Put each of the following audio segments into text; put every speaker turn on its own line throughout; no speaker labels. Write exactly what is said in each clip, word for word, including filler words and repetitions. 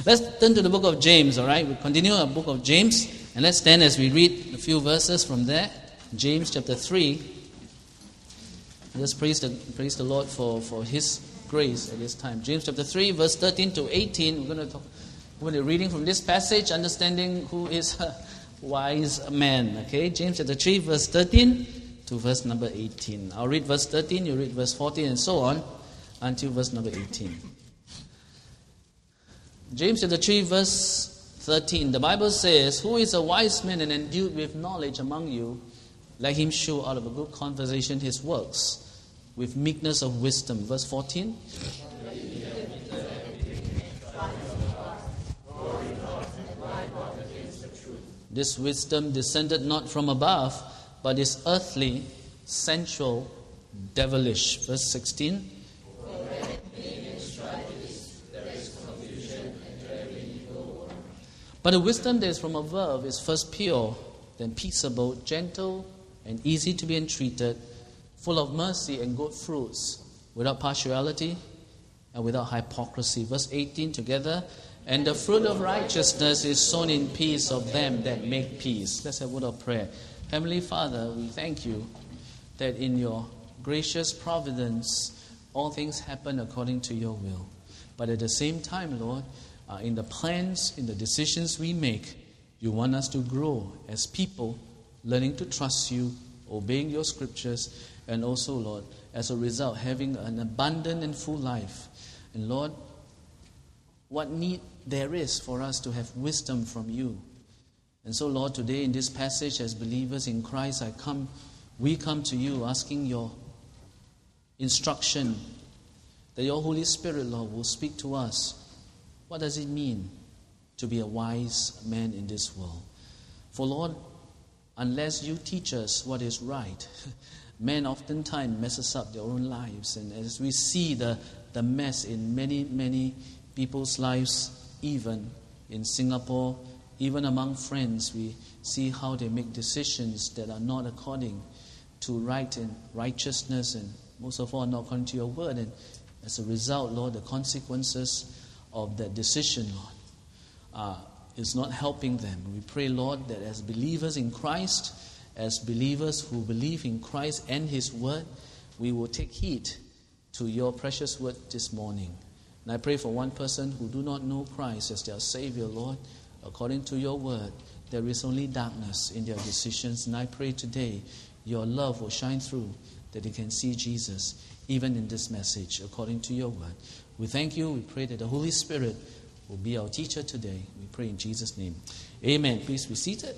Let's turn to the book of James, all right? We continue our book of James, and let's stand as we read a few verses from there. James chapter three. Let's praise the, praise the Lord for, for His grace at this time. James chapter three, verse thirteen to eighteen. We're going to talk, we're going to be reading from this passage, understanding who is a wise man. Okay, James chapter three, verse thirteen to verse number eighteen. I'll read verse thirteen, you read verse fourteen, and so on until verse number eighteen. James chapter three, verse thirteen. The Bible says, "Who is a wise man and endued with knowledge among you? Let him show out of a good conversation his works with meekness of wisdom." Verse fourteen. "This wisdom descended not from above, but is earthly, sensual, devilish." Verse sixteen. "But the wisdom that is from above is first pure, then peaceable, gentle, and easy to be entreated, full of mercy and good fruits, without partiality and without hypocrisy." Verse eighteen together. "And the fruit of righteousness is sown in peace of them that make peace." Let's have a word of prayer. Heavenly Father, we thank you that in your gracious providence, all things happen according to your will. But at the same time, Lord, uh, in the plans, in the decisions we make, you want us to grow as people, learning to trust you, obeying your scriptures, and also, Lord, as a result, having an abundant and full life. And Lord, what need there is for us to have wisdom from you. And so, Lord, today in this passage, as believers in Christ, I come, we come to you asking your instruction, that your Holy Spirit, Lord, will speak to us. What does it mean to be a wise man in this world? For, Lord, unless you teach us what is right, men oftentimes messes up their own lives. And as we see the, the mess in many, many people's lives, even in Singapore, even among friends, we see how they make decisions that are not according to right and righteousness, and most of all, not according to your word. And as a result, Lord, the consequences of that decision, Lord, uh, is not helping them. We pray, Lord, that as believers in Christ, as believers who believe in Christ and His word, we will take heed to your precious word this morning. And I pray for one person who do not know Christ as their Savior, Lord. According to your word, there is only darkness in their decisions. And I pray today your love will shine through, that they can see Jesus, even in this message, according to your word. We thank you. We pray that the Holy Spirit will be our teacher today. We pray in Jesus' name. Amen. Please be seated.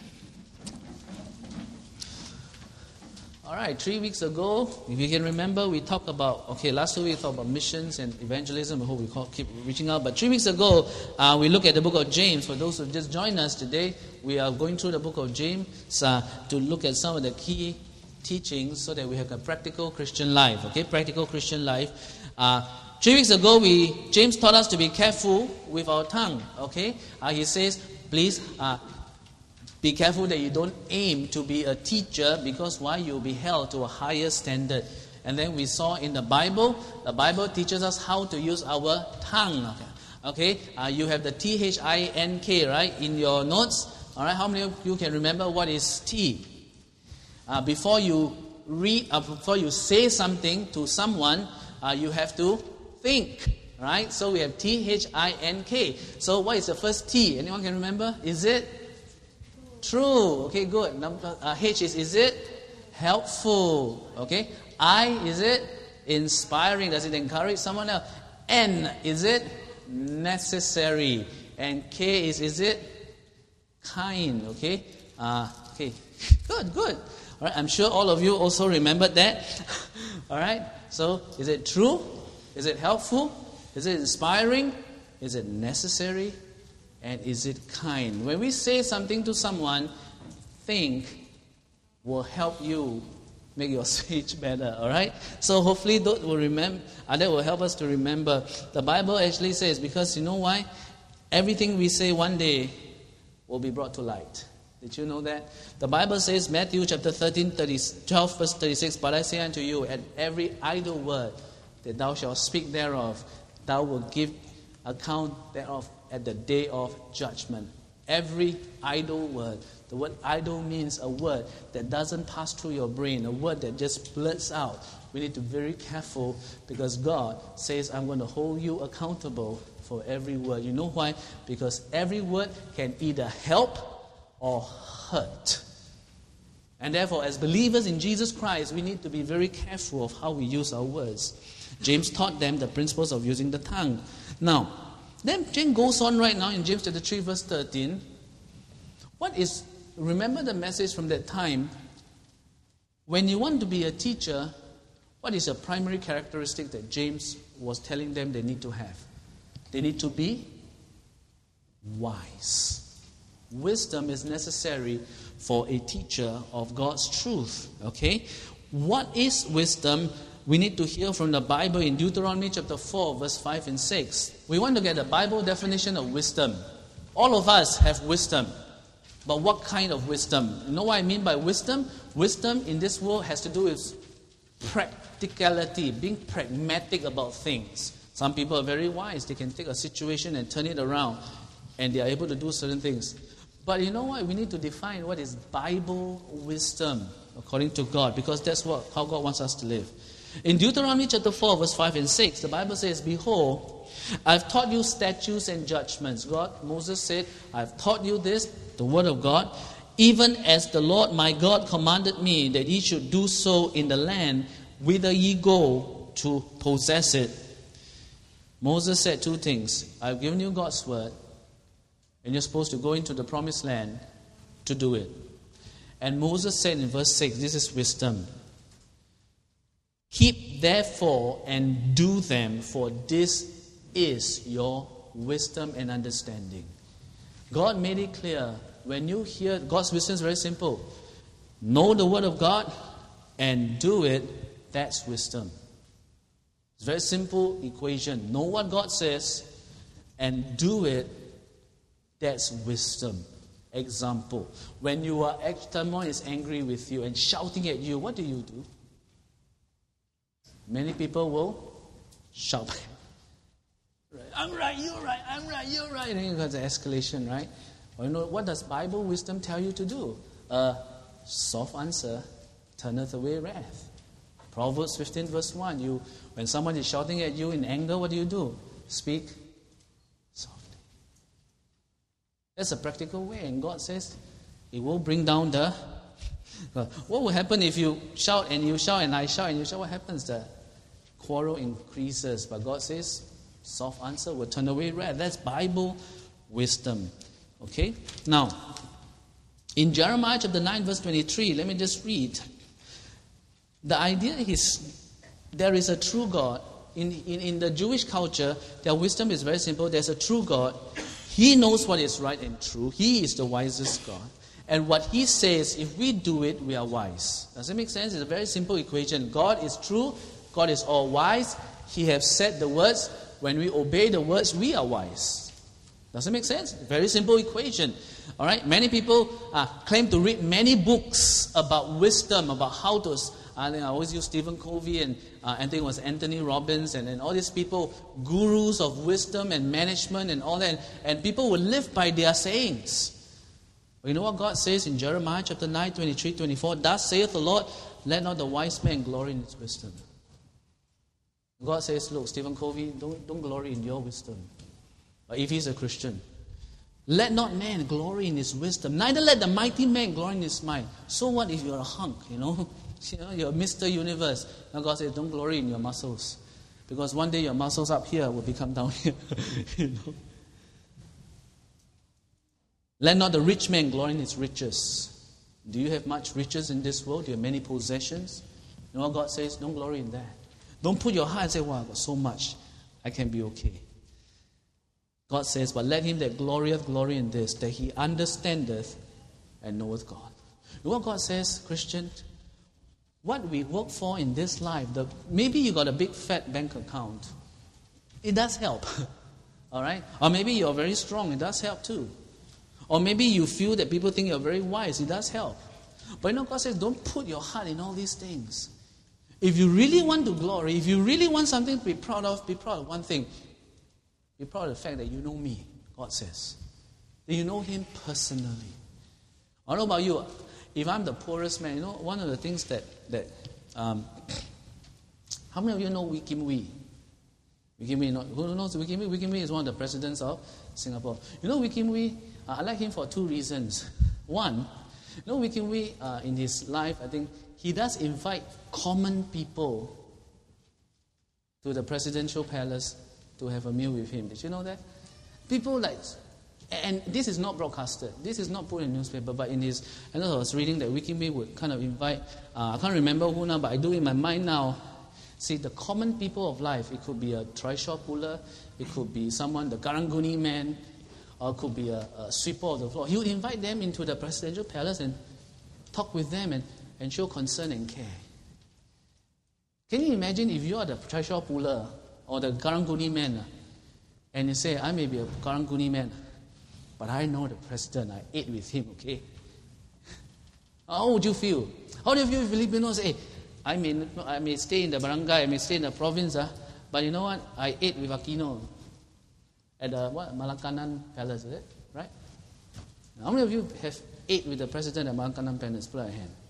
All right, three weeks ago, if you can remember, we talked about, okay, last week we talked about missions and evangelism. I hope we call, keep reaching out. But three weeks ago, uh, we looked at the book of James. For those who just joined us today, we are going through the book of James uh, to look at some of the key teachings so that we have a practical Christian life. Okay, practical Christian life. Uh, three weeks ago, we James taught us to be careful with our tongue. Okay, uh, he says, please uh, be careful that you don't aim to be a teacher, because why? You'll be held to a higher standard. And then we saw in the Bible, the Bible teaches us how to use our tongue. Okay, okay? Uh, you have the T H I N K, right, in your notes. All right, how many of you can remember what is T? Uh, before you read, uh, before you say something to someone, uh, you have to think, right? So we have T H I N K. So what is the first T? Anyone can remember? Is it true? Okay, good. Number uh, H is is it helpful? Okay. I, is it inspiring? Does it encourage someone else? N, is it necessary? And K is is it kind? Okay. Uh, okay. Good, good. All right. I'm sure all of you also remembered that. All right. So, is it true? Is it helpful? Is it inspiring? Is it necessary? And is it kind? When we say something to someone, think will help you make your speech better. All right. So hopefully that will remember. Uh, that will help us to remember. The Bible actually says, because you know why? Everything we say one day will be brought to light. Did you know that? The Bible says, Matthew chapter thirteen, twelve, verse thirty-six, "But I say unto you, at every idle word that thou shalt speak thereof, thou wilt give account thereof at the day of judgment. Every idle word. The word idle means a word that doesn't pass through your brain, a word that just blurts out. We need to be very careful because God says, I'm going to hold you accountable for every word. You know why? Because every word can either help or hurt. And therefore, as believers in Jesus Christ, we need to be very careful of how we use our words. James taught them the principles of using the tongue. Now, then James goes on right now in James chapter three, verse thirteen. What is, remember the message from that time. When you want to be a teacher, what is a primary characteristic that James was telling them they need to have? They need to be wise. Wisdom is necessary for a teacher of God's truth. Okay? What is wisdom? We need to hear from the Bible in Deuteronomy chapter four, verse five and six. We want to get a Bible definition of wisdom. All of us have wisdom. But what kind of wisdom? You know what I mean by wisdom? Wisdom in this world has to do with practicality, being pragmatic about things. Some people are very wise. They can take a situation and turn it around, and they are able to do certain things. But you know what? We need to define what is Bible wisdom according to God, because that's what how God wants us to live. In Deuteronomy chapter four, verse five and six, the Bible says, Behold, I've taught you statutes and judgments. God, Moses said, I've taught you this, the word of God, even as the Lord my God commanded me that ye should do so in the land whither ye go to possess it. Moses said two things. I've given you God's word, and you're supposed to go into the promised land to do it. And Moses said in verse six, this is wisdom. Keep therefore and do them, for this is your wisdom and understanding. God made it clear. When you hear, God's wisdom is very simple. Know the word of God and do it, that's wisdom. It's a very simple equation. Know what God says and do it, that's wisdom. Example. When you are, someone is angry with you and shouting at you, what do you do? Many people will shout. Right. I'm right, you're right, I'm right, you're right. And there's an escalation, right? Well, you know, what does Bible wisdom tell you to do? A soft answer turneth away wrath. Proverbs fifteen verse one. You, when someone is shouting at you in anger, what do you do? Speak softly. That's a practical way. And God says it will bring down the... What will happen if you shout and you shout and I shout and you shout? What happens? The quarrel increases. But God says soft answer will turn away wrath. That's Bible wisdom. Okay? Now, in Jeremiah chapter nine verse twenty-three, let me just read. The idea is there is a true God. In, in, in the Jewish culture, their wisdom is very simple. There's a true God. He knows what is right and true. He is the wisest God. And what He says, if we do it, we are wise. Does it make sense? It's a very simple equation. God is true. God is all wise. He has said the words. When we obey the words, we are wise. Does it make sense? Very simple equation. All right. Many people uh, claim to read many books about wisdom, about how to. I, think I always use Stephen Covey, and uh, I think it was Anthony Robbins, and, and all these people, gurus of wisdom and management and all that. And, and people will live by their sayings. But you know what God says in Jeremiah chapter nine, twenty-three, twenty-four? Thus saith the Lord, let not the wise man glory in his wisdom. God says, look, Stephen Covey, don't, don't glory in your wisdom. But if he's a Christian, let not man glory in his wisdom, neither let the mighty man glory in his might. So what if you're a hunk, you know? You know, you're Mister Universe. Now God says, don't glory in your muscles. Because one day your muscles up here will become down here. You know? Let not the rich man glory in his riches. Do you have much riches in this world? Do you have many possessions? You know what God says? Don't glory in that. Don't put your heart and say, wow, I've got so much. I can be okay. God says, but let him that glorieth glory in this, that he understandeth and knoweth God. You know what God says, Christian? What we work for in this life, the, maybe you got a big fat bank account. It does help. All right? Or maybe you're very strong. It does help too. Or maybe you feel that people think you're very wise. It does help. But you know, God says, don't put your heart in all these things. If you really want to glory, if you really want something to be proud of, be proud of one thing. Be proud of the fact that you know me. God says. Do you know him personally? I don't know about you. If I'm the poorest man, you know, one of the things that, that um, how many of you know Wee Kim Wee? Wee Kim Wee, who knows Wee Kim Wee? Wee Kim Wee is one of the presidents of Singapore. You know Wee Kim Wee, uh, I like him for two reasons. One, you know Wee Kim Wee, uh, in his life, I think, he does invite common people to the presidential palace to have a meal with him. Did you know that? People like... And this is not broadcasted. This is not put in newspaper. But in his, I know I was reading that Wee Kim Wee would kind of invite. Uh, I can't remember who now, but I do in my mind now. See, the common people of life. It could be a trishaw puller. It could be someone, the Karanguni man, or it could be a, a sweeper of the floor. He would invite them into the presidential palace and talk with them and, and show concern and care. Can you imagine if you are the trishaw puller or the Karanguni man, and you say, "I may be a Karanguni man, but I know the president. I ate with him, okay?" How would you feel? How do you feel if Filipinos say, "Hey, I may, I may stay in the barangay, I may stay in the province, uh, but you know what? I ate with Aquino at the what, Malakanan Palace, is it? Right? How many of you have ate with the president at Malakanan Palace? Put out a hand.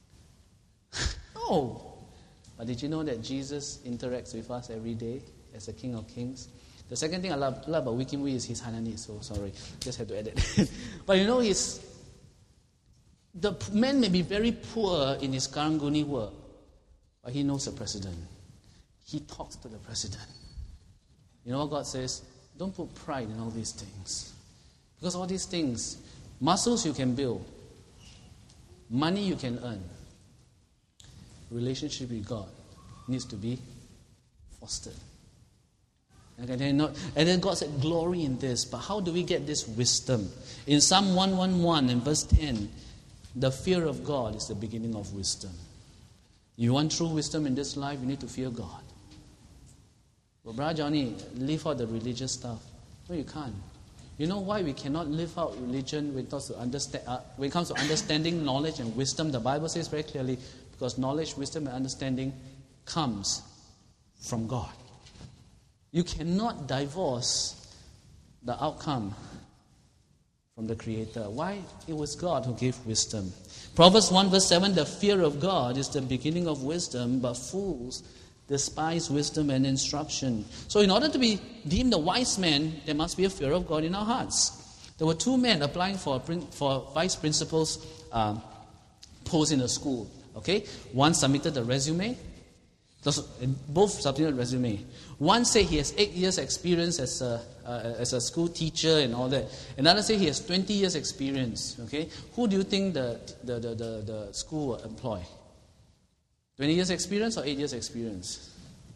No. But did you know that Jesus interacts with us every day as the King of Kings? The second thing I love, love about Wee Kim Wee is his Hainanese, so sorry, just had to add it. But you know, he's, the man may be very poor in his Karanguni work, but he knows the president. He talks to the president. You know what God says? Don't put pride in all these things. Because all these things, muscles you can build, money you can earn, relationship with God needs to be fostered. Okay, and then God said, glory in this. But how do we get this wisdom? In Psalm one eleven and verse ten, the fear of God is the beginning of wisdom. You want true wisdom in this life, you need to fear God. But Brother Johnny, leave out the religious stuff. No, you can't. You know why we cannot live out religion when it comes to, understand, uh, when it comes to understanding, knowledge, and wisdom? The Bible says very clearly, because knowledge, wisdom, and understanding comes from God. You cannot divorce the outcome from the Creator. Why? It was God who gave wisdom. Proverbs one verse seven, the fear of God is the beginning of wisdom, but fools despise wisdom and instruction. So in order to be deemed a wise man, there must be a fear of God in our hearts. There were two men applying for, for vice principal's uh, post in a school. Okay, one submitted the resume. Both submitted resume. One said he has eight years experience as a uh, as a school teacher and all that. Another said he has twenty years experience. Okay, who do you think the the the, the, the school will employ? Twenty years experience or eight years experience?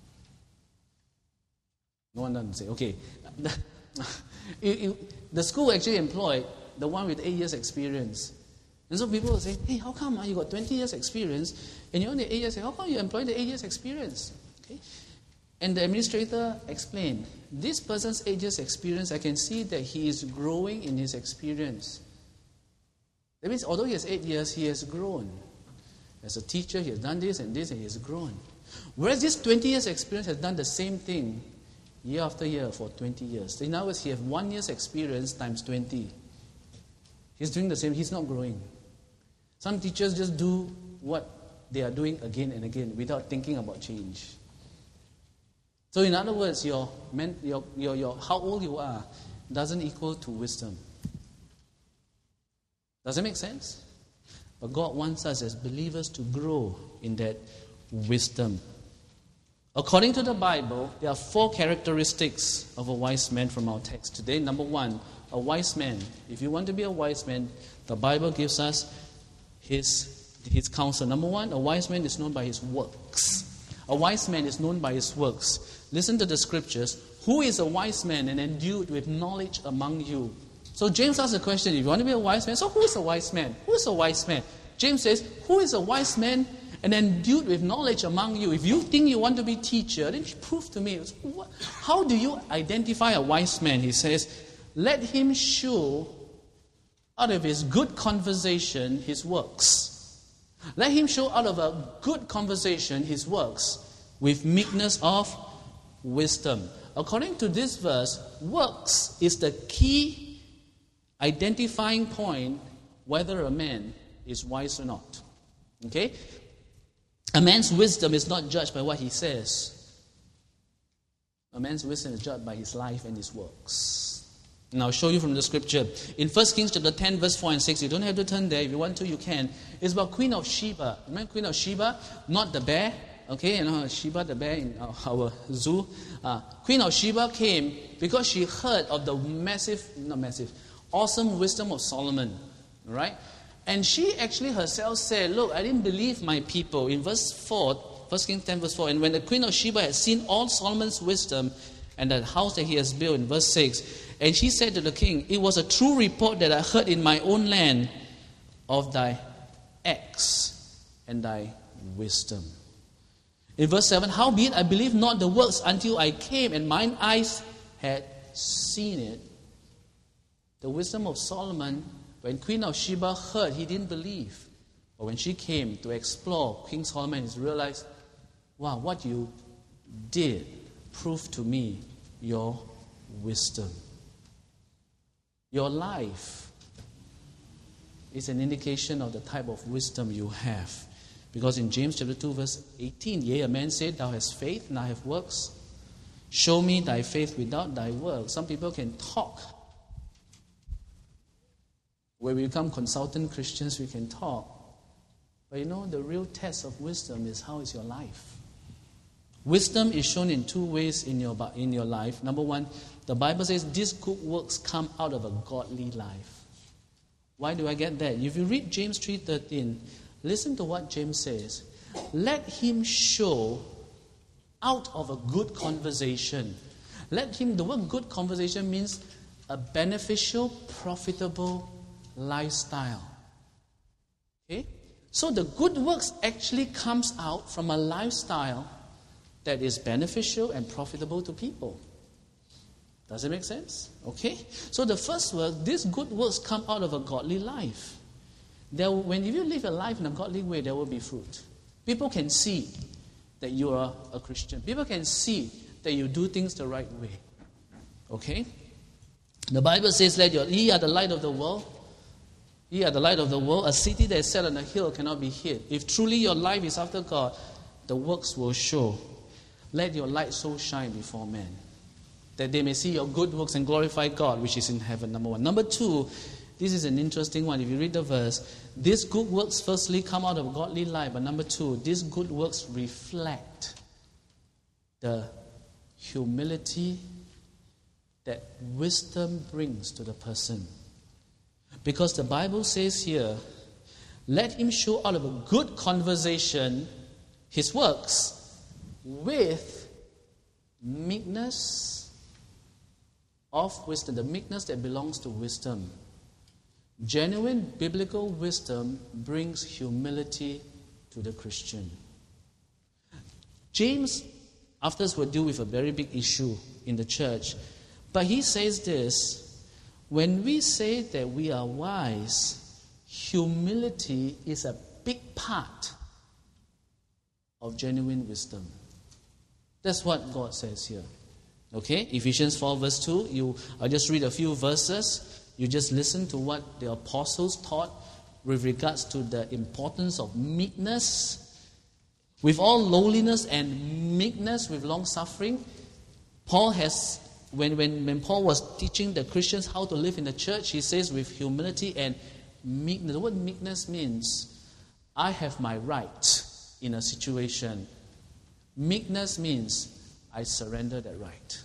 No one doesn't say. Okay, it, it, the school actually employed the one with eight years experience. And so people will say, "Hey, how come uh, you got twenty years experience and you only eight years? How come you employ the eight years experience?" Okay, and the administrator explained, "This person's eight years experience, I can see that he is growing in his experience. That means, although he has eight years, he has grown. As a teacher, he has done this and this, and he has grown. Whereas this twenty years experience has done the same thing year after year for twenty years. So in other words, he has one year's experience times twenty. He's doing the same. He's not growing." Some teachers just do what they are doing again and again without thinking about change. So in other words, your, your, your, your how old you are doesn't equal to wisdom. Does it make sense? But God wants us as believers to grow in that wisdom. According to the Bible, there are four characteristics of a wise man from our text today. Number one, a wise man. If you want to be a wise man, the Bible gives us His, his counsel. Number one, a wise man is known by his works. A wise man is known by his works. Listen to the scriptures. Who is a wise man and endued with knowledge among you? So James asks the question, if you want to be a wise man, so who is a wise man? Who is a wise man? James says, who is a wise man and endued with knowledge among you? If you think you want to be teacher, then prove to me. How do you identify a wise man? He says, let him show out of his good conversation his works. Let him show out of a good conversation his works with meekness of wisdom. according to this verse, works is the key identifying point whether a man is wise or not. Okay? A man's wisdom is not judged by what he says. A man's wisdom is judged by his life and his works. And I'll show you from the scripture. In First Kings chapter ten, verse four and six, you don't have to turn there. If you want to, you can. It's about Queen of Sheba. Remember Queen of Sheba? Not the bear. Okay, you know, Sheba the bear in our, our zoo. Uh, Queen of Sheba came because she heard of the massive, not massive, awesome wisdom of Solomon. Right? And she actually herself said, look, I didn't believe my people. In verse four, First Kings ten verse four, and when the Queen of Sheba had seen all Solomon's wisdom and the house that he has built, in verse six, and she said to the king, it was a true report that I heard in my own land of thy acts and thy wisdom. In verse seven, howbeit I believed not the works until I came and mine eyes had seen it. The wisdom of Solomon, when Queen of Sheba heard, he didn't believe. But when she came to explore, King Solomon has realized, wow, what you did proved to me your wisdom. Your life is an indication of the type of wisdom you have. Because in James chapter two, verse eighteen, yea, a man said, thou hast faith and I have works. Show me thy faith without thy works. Some people can talk. When we become consultant Christians, we can talk. But you know, the real test of wisdom is how is your life. Wisdom is shown in two ways in your, in your life. Number one, the Bible says these good works come out of a godly life. Why do I get that? If you read James three thirteen, listen to what James says. Let him show out of a good conversation. Let him, the word good conversation means a beneficial, profitable lifestyle. Okay? So the good works actually comes out from a lifestyle that is beneficial and profitable to people. Does it make sense? Okay? So the first work, these good works come out of a godly life. There, when if you live a life in a godly way, there will be fruit. People can see that you are a Christian. People can see that you do things the right way. Okay? The Bible says, "Let your ye are the light of the world. Ye are the light of the world. A city that is set on a hill cannot be hid. If truly your life is after God, the works will show. Let your light so shine before men, that they may see your good works and glorify God, which is in heaven." Number one. Number two, this is an interesting one. If you read the verse, these good works firstly come out of a godly life. But number two, these good works reflect the humility that wisdom brings to the person. Because the Bible says here, let him show out of a good conversation his works with meekness of wisdom, the meekness that belongs to wisdom. Genuine biblical wisdom brings humility to the Christian. James, after this, will deal with a very big issue in the church. But he says this, when we say that we are wise, humility is a big part of genuine wisdom. That's what God says here. Okay, Ephesians four verse two, you, I'll just read a few verses. You just listen to what the apostles taught with regards to the importance of meekness. With all lowliness and meekness, with long suffering. Paul has, when, when, when Paul was teaching the Christians how to live in the church, he says with humility and meekness. The word meekness means, I have my right in a situation. Meekness means, I surrender that right.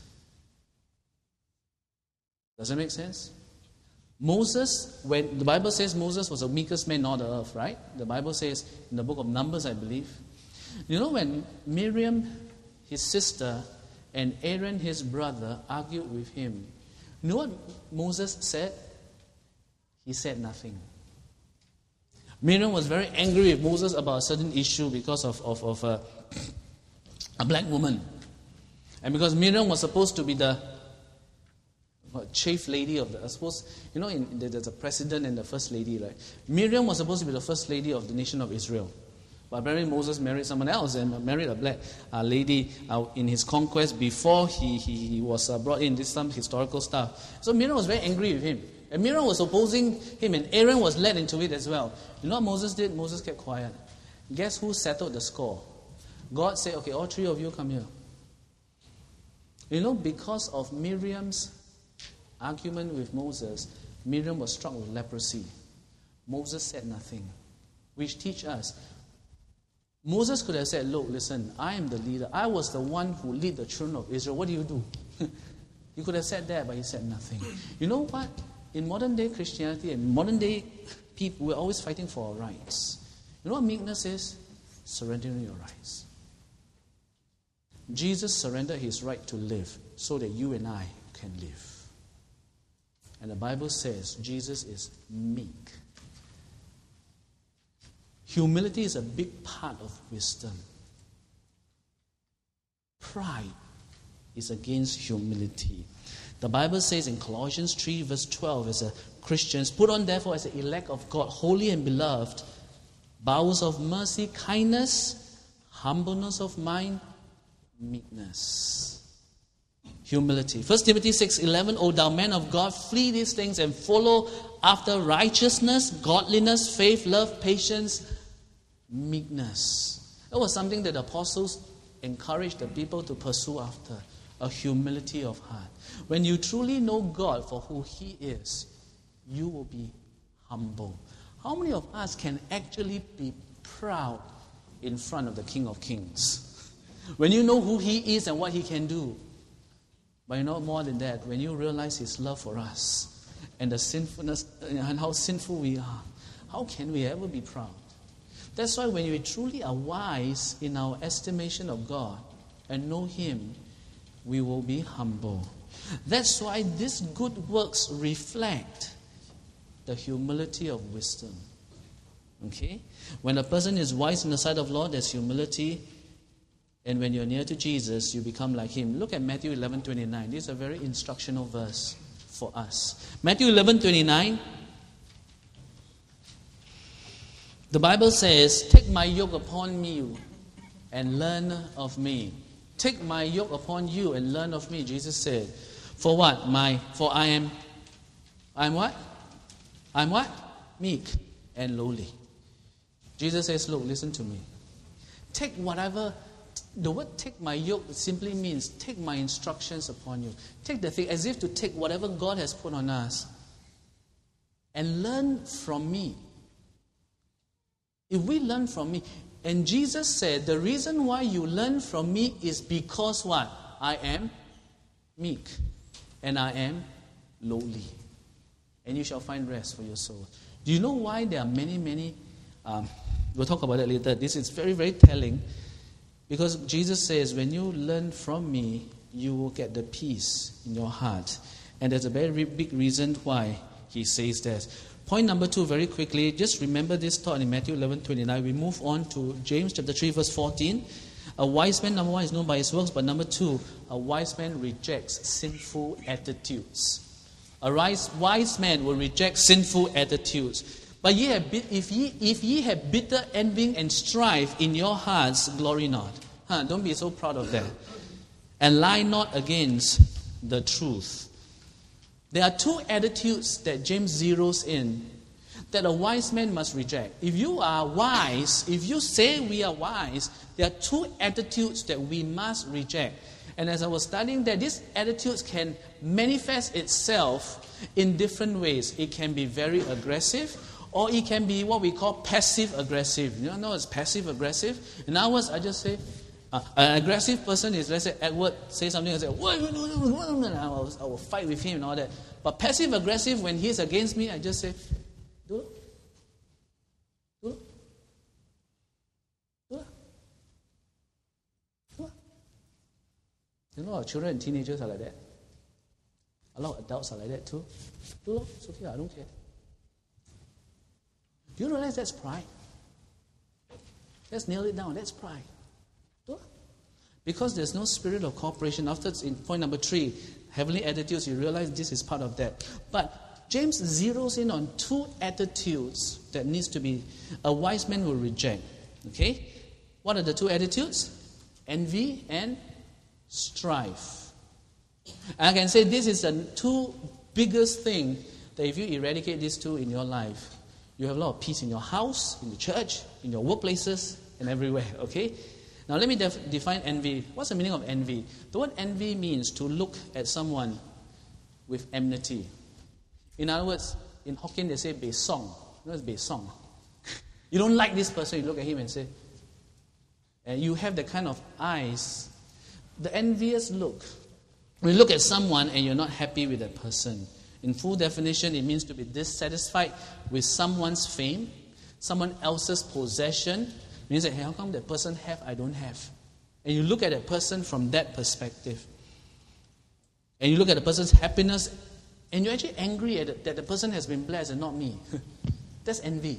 Does that make sense? Moses, when the Bible says Moses was the meekest man on the earth, right? The Bible says in the book of Numbers, I believe. You know when Miriam, his sister, and Aaron, his brother, argued with him, you know what Moses said? He said nothing. Miriam was very angry with Moses about a certain issue because of, of, of a, a black woman. And because Miriam was supposed to be the what, chief lady of the, I suppose, you know, in, in the, there's a president and the first lady, right? Miriam was supposed to be the first lady of the nation of Israel. But apparently Moses married someone else and married a black uh, lady uh, in his conquest before he, he, he was uh, brought in. This is some historical stuff. So Miriam was very angry with him. And Miriam was opposing him, and Aaron was led into it as well. You know what Moses did? Moses kept quiet. Guess who settled the score? God said, okay, all three of you come here. You know, because of Miriam's argument with Moses, Miriam was struck with leprosy. Moses said nothing, which teach us. Moses could have said, look, listen, I am the leader. I was the one who lead the children of Israel. What do you do? He could have said that, but he said nothing. You know what? In modern day Christianity and modern day people, we're always fighting for our rights. You know what meekness is? Surrendering your rights. Jesus surrendered his right to live so that you and I can live. And the Bible says Jesus is meek. Humility is a big part of wisdom. Pride is against humility. The Bible says in Colossians three verse twelve, as a Christians, put on therefore as the elect of God, holy and beloved, bowels of mercy, kindness, humbleness of mind, meekness, humility. First Timothy six eleven, O thou man of God, flee these things and follow after righteousness, godliness, faith, love, patience, meekness. That was something that the apostles encouraged the people to pursue after, a humility of heart. When you truly know God for who He is, you will be humble. How many of us can actually be proud in front of the King of Kings? When you know who He is and what He can do. But you know more than that, when you realize His love for us and the sinfulness and how sinful we are, how can we ever be proud? That's why when we truly are wise in our estimation of God and know Him, we will be humble. That's why these good works reflect the humility of wisdom. Okay? When a person is wise in the sight of the Lord, there's humility. And when you're near to Jesus, you become like Him. Look at Matthew eleven twenty-nine. This is a very instructional verse for us. Matthew eleven twenty-nine. The Bible says, take my yoke upon you and learn of me. Take my yoke upon you and learn of me, Jesus said. For what? My, for I am, I am what? I'm what? Meek and lowly. Jesus says, look, listen to me. Take whatever, the word take my yoke simply means take my instructions upon you. Take the thing as if to take whatever God has put on us and learn from me. If we learn from me, and Jesus said, the reason why you learn from me is because what? I am meek and I am lowly. And you shall find rest for your soul. Do you know why there are many, many, um, we'll talk about it later. This is very, very telling. Because Jesus says, when you learn from me, you will get the peace in your heart. And there's a very big reason why He says that. Point number two, very quickly, just remember this thought in Matthew eleven twenty-nine. We move on to James chapter three, verse fourteen. A wise man, number one, is known by his works, but number two, a wise man rejects sinful attitudes. A wise man will reject sinful attitudes. But ye have, if ye if ye have bitter envy and strife in your hearts, glory not. Huh, don't be so proud of that. And lie not against the truth. There are two attitudes that James zeroes in that a wise man must reject. If you are wise, if you say we are wise, there are two attitudes that we must reject. And as I was studying that, these attitudes can manifest itself in different ways. It can be very aggressive, or it can be what we call passive-aggressive. You know, it's passive-aggressive. In other words, I just say, uh, an aggressive person is, let's say, Edward say something and say, what? I will, I will fight with him and all that. But passive-aggressive, when he's against me, I just say, do it. Do it. Do it. Do it. You know, our children and teenagers are like that. A lot of adults are like that too. Do it. It's okay, I don't care. Do you realize that's pride? Let's nail it down. That's pride. Because there's no spirit of cooperation. After in point number three, heavenly attitudes, you realize this is part of that. But James zeroes in on two attitudes that needs to be, a wise man will reject. Okay? What are the two attitudes? Envy and strife. And I can say this is the two biggest thing that if you eradicate these two in your life, you have a lot of peace in your house, in the church, in your workplaces, and everywhere. Okay? Now let me def- define envy. What's the meaning of envy? The word envy means to look at someone with enmity. In other words, in Hokkien they say bei song. You know what's bei song? You don't like this person, you look at him and say, and you have the kind of eyes, the envious look. When you look at someone and you're not happy with that person, in full definition, it means to be dissatisfied with someone's fame, someone else's possession. It means that, hey, how come that person have, I don't have? And you look at that person from that perspective. And you look at the person's happiness, and you're actually angry at it, that the person has been blessed and not me. That's envy.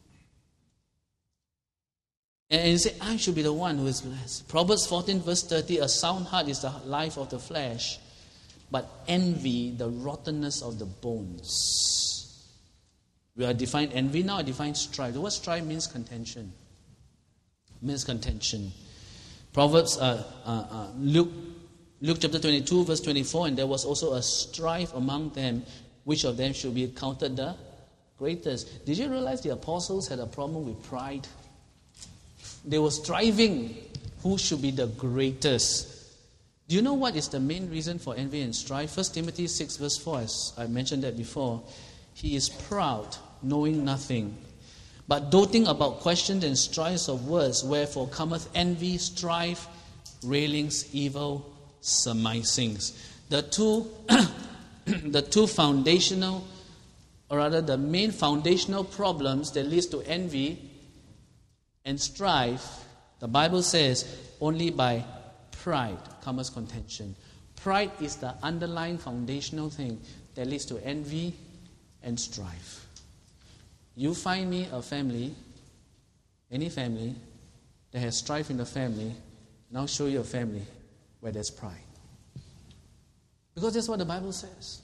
And you say, I should be the one who is blessed. Proverbs fourteen verse thirty, a sound heart is the life of the flesh, but envy, the rottenness of the bones. We are defined envy, now I define strife. The word strife means contention. It means contention. Proverbs, uh, uh, uh, Luke, Luke chapter twenty-two verse twenty-four, and there was also a strife among them, which of them should be counted the greatest. Did you realize the apostles had a problem with pride? They were striving who should be the greatest. Do you know what is the main reason for envy and strife? First Timothy six verse four, as I mentioned that before. He is proud, knowing nothing, but doting about questions and strifes of words, wherefore cometh envy, strife, railings, evil surmisings. The two, the two foundational, or rather the main foundational problems that leads to envy and strife, the Bible says, only by pride comes contention. Pride is the underlying foundational thing that leads to envy and strife. You find me a family, any family, that has strife in the family, and I'll show you a family where there's pride. Because that's what the Bible says.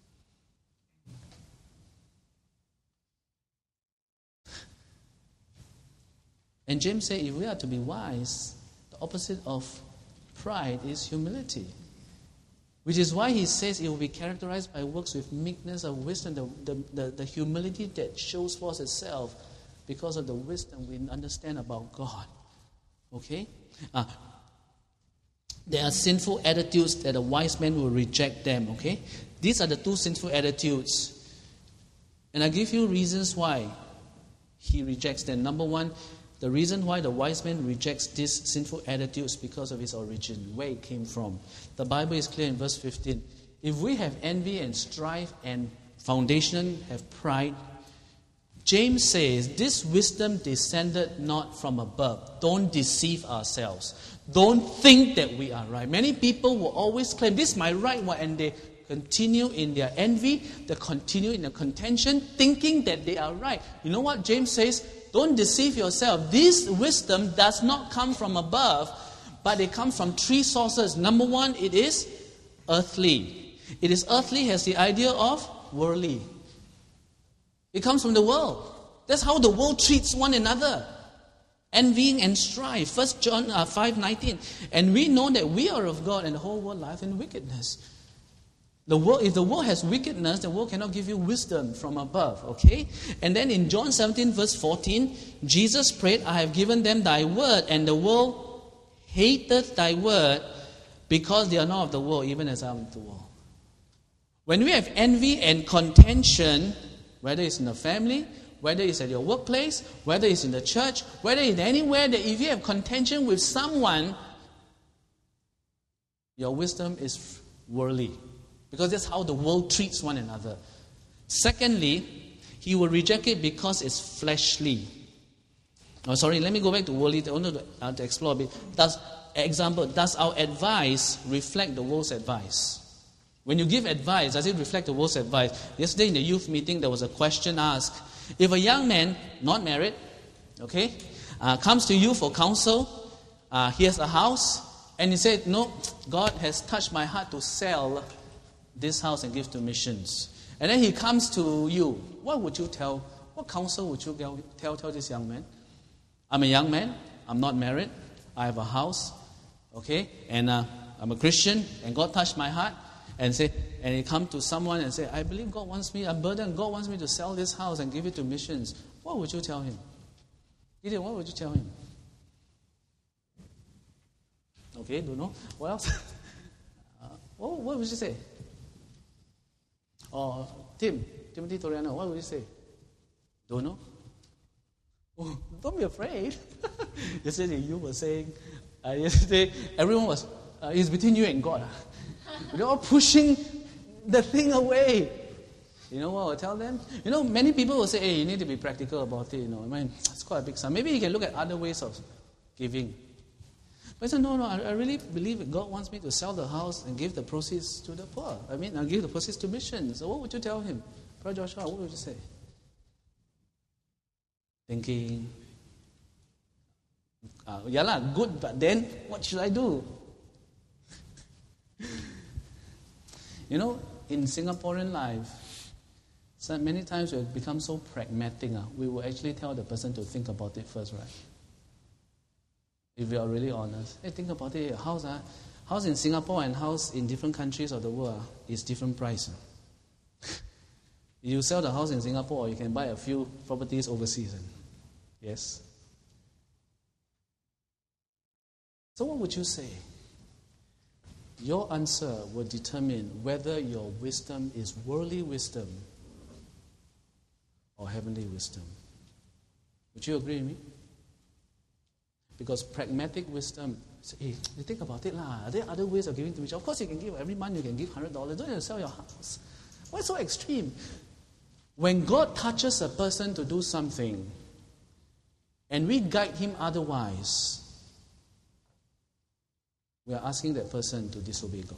And James said, if we are to be wise, the opposite of pride is humility. Which is why he says it will be characterized by works with meekness of wisdom, the, the, the, the humility that shows forth itself because of the wisdom we understand about God. Okay? Uh, there are sinful attitudes that a wise man will reject them. Okay? These are the two sinful attitudes. And I give you reasons why he rejects them. Number one, the reason why the wise man rejects these sinful attitudes because of his origin, where it came from. The Bible is clear in verse fifteen. If we have envy and strife and foundation have pride, James says, this wisdom descended not from above. Don't deceive ourselves. Don't think that we are right. Many people will always claim, this is my right one, and they continue in their envy, they continue in their contention, thinking that they are right. You know what James says? Don't deceive yourself. This wisdom does not come from above, but it comes from three sources. Number one, it is earthly. It is earthly has the idea of worldly. It comes from the world. That's how the world treats one another. Envying and strife. First John uh, five nineteen. And we know that we are of God, and the whole world lieth in wickedness. The world, if the world has wickedness, the world cannot give you wisdom from above, okay? And then in John seventeen verse fourteen, Jesus prayed, I have given them thy word, and the world hateth thy word, because they are not of the world, even as I am of the world. When we have envy and contention, whether it's in the family, whether it's at your workplace, whether it's in the church, whether it's anywhere, that if you have contention with someone, your wisdom is worldly. Because that's how the world treats one another. Secondly, he will reject it because it's fleshly. Oh, sorry, let me go back to worldly. I want to, uh, to explore a bit. Does, example, does our advice reflect the world's advice? When you give advice, does it reflect the world's advice? Yesterday in the youth meeting, there was a question asked. If a young man, not married, okay, uh, comes to you for counsel, uh, he has a house, and he said, no, God has touched my heart to sell this house and give to missions. And then he comes to you. What would you tell? What counsel would you tell, tell this young man? I'm a young man. I'm not married. I have a house. Okay? And uh, I'm a Christian. And God touched my heart. And say, and he come to someone and say, I believe God wants me, I'm burdened. God wants me to sell this house and give it to missions. What would you tell him? Gideon, what would you tell him? Okay, don't know. What else? uh, what, what would you say? Or Tim, Timothy Toriano, what would you say? Don't know? Oh, don't be afraid. Yesterday you were saying, uh, yesterday everyone was, uh, it's between you and God. They're all pushing the thing away. You know what I'll tell them? You know, many people will say, hey, you need to be practical about it. You know, I mean, it's quite a big sum. Maybe you can look at other ways of giving. But I said, no, no, I, I really believe that God wants me to sell the house and give the proceeds to the poor. I mean, I'll give the proceeds to missions. So what would you tell him? Brother Joshua, what would you say? Thinking, uh, yeah lah, good, but then what should I do? You know, in Singaporean life, so many times we have become so pragmatic. Uh, we will actually tell the person to think about it first, right? If we are really honest. Hey, think about it. House, uh, house in Singapore and house in different countries of the world uh, is different price. Uh. You sell the house in Singapore, you can buy a few properties overseas. Uh. Yes? So what would you say? Your answer will determine whether your wisdom is worldly wisdom or heavenly wisdom. Would you agree with me? Because pragmatic wisdom, hey, you think about it lah. Are there other ways of giving to each other? Of course you can give. Every month you can give one hundred dollars. Don't you have to sell your house? Why so extreme? When God touches a person to do something and we guide him otherwise, we are asking that person to disobey God.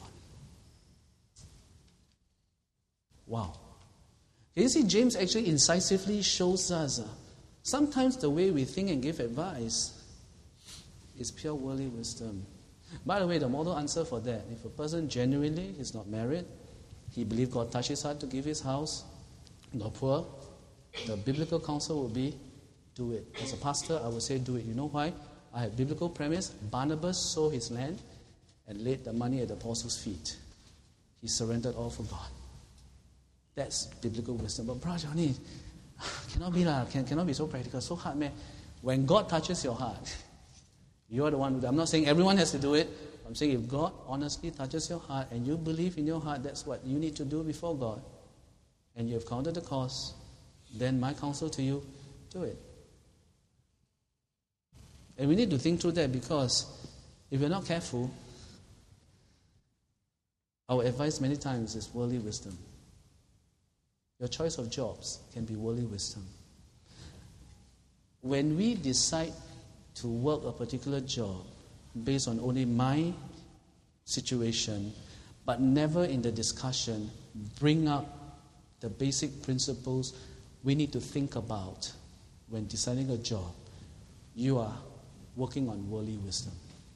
Wow. Can you see, James actually incisively shows us uh, sometimes the way we think and give advice is pure worldly wisdom. By the way, the model answer for that, if a person genuinely is not married, he believes God touched his heart to give his house, the poor, the biblical counsel will be, do it. As a pastor, I would say do it. You know why? I have biblical premise. Barnabas sold his land and laid the money at the apostles' feet. He surrendered all for God. That's biblical wisdom. But Brother Johnny, cannot be lah, can, cannot be so practical, so hard, man. When God touches your heart, you're the one who, I'm not saying everyone has to do it. I'm saying if God honestly touches your heart and you believe in your heart, that's what you need to do before God, and you have counted the cost, then my counsel to you, do it. And we need to think through that, because if we're not careful, our advice many times is worldly wisdom. Your choice of jobs can be worldly wisdom. When we decide to work a particular job based on only my situation, but never in the discussion bring up the basic principles we need to think about when deciding a job, you are working on worldly wisdom.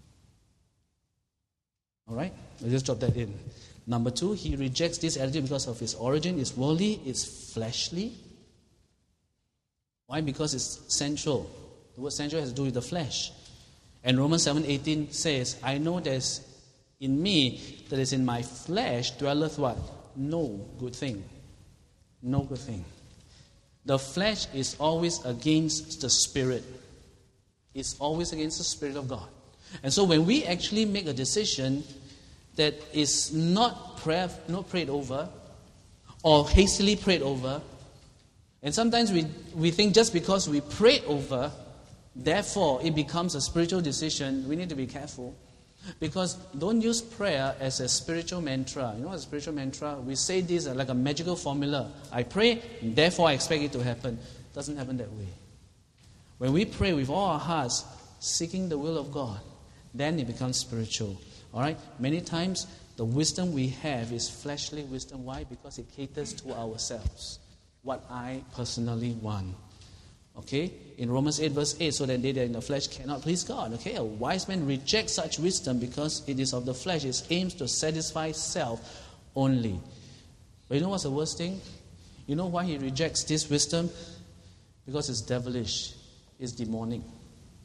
All right? I'll just drop that in. Number two, he rejects this attitude because of his origin. It's worldly, it's fleshly. Why? Because it's sensual. The word sensual has to do with the flesh. And Romans seven eighteen says, I know there's in me, that is in my flesh, dwelleth what? No good thing. No good thing. The flesh is always against the Spirit. It's always against the Spirit of God. And so when we actually make a decision that is not prayer, not prayed over, or hastily prayed over, and sometimes we, we think just because we prayed over, therefore it becomes a spiritual decision, we need to be careful. Because don't use prayer as a spiritual mantra. You know, as a spiritual mantra, we say this like a magical formula. I pray, therefore I expect it to happen. It doesn't happen that way. When we pray with all our hearts, seeking the will of God, then it becomes spiritual. All right? Many times, the wisdom we have is fleshly wisdom. Why? Because it caters to ourselves. What I personally want. Okay? In Romans eight verse eight, so that they that are in the flesh cannot please God. Okay? A wise man rejects such wisdom because it is of the flesh. It aims to satisfy self only. But you know what's the worst thing? You know why he rejects this wisdom? Because it's devilish. It's demonic.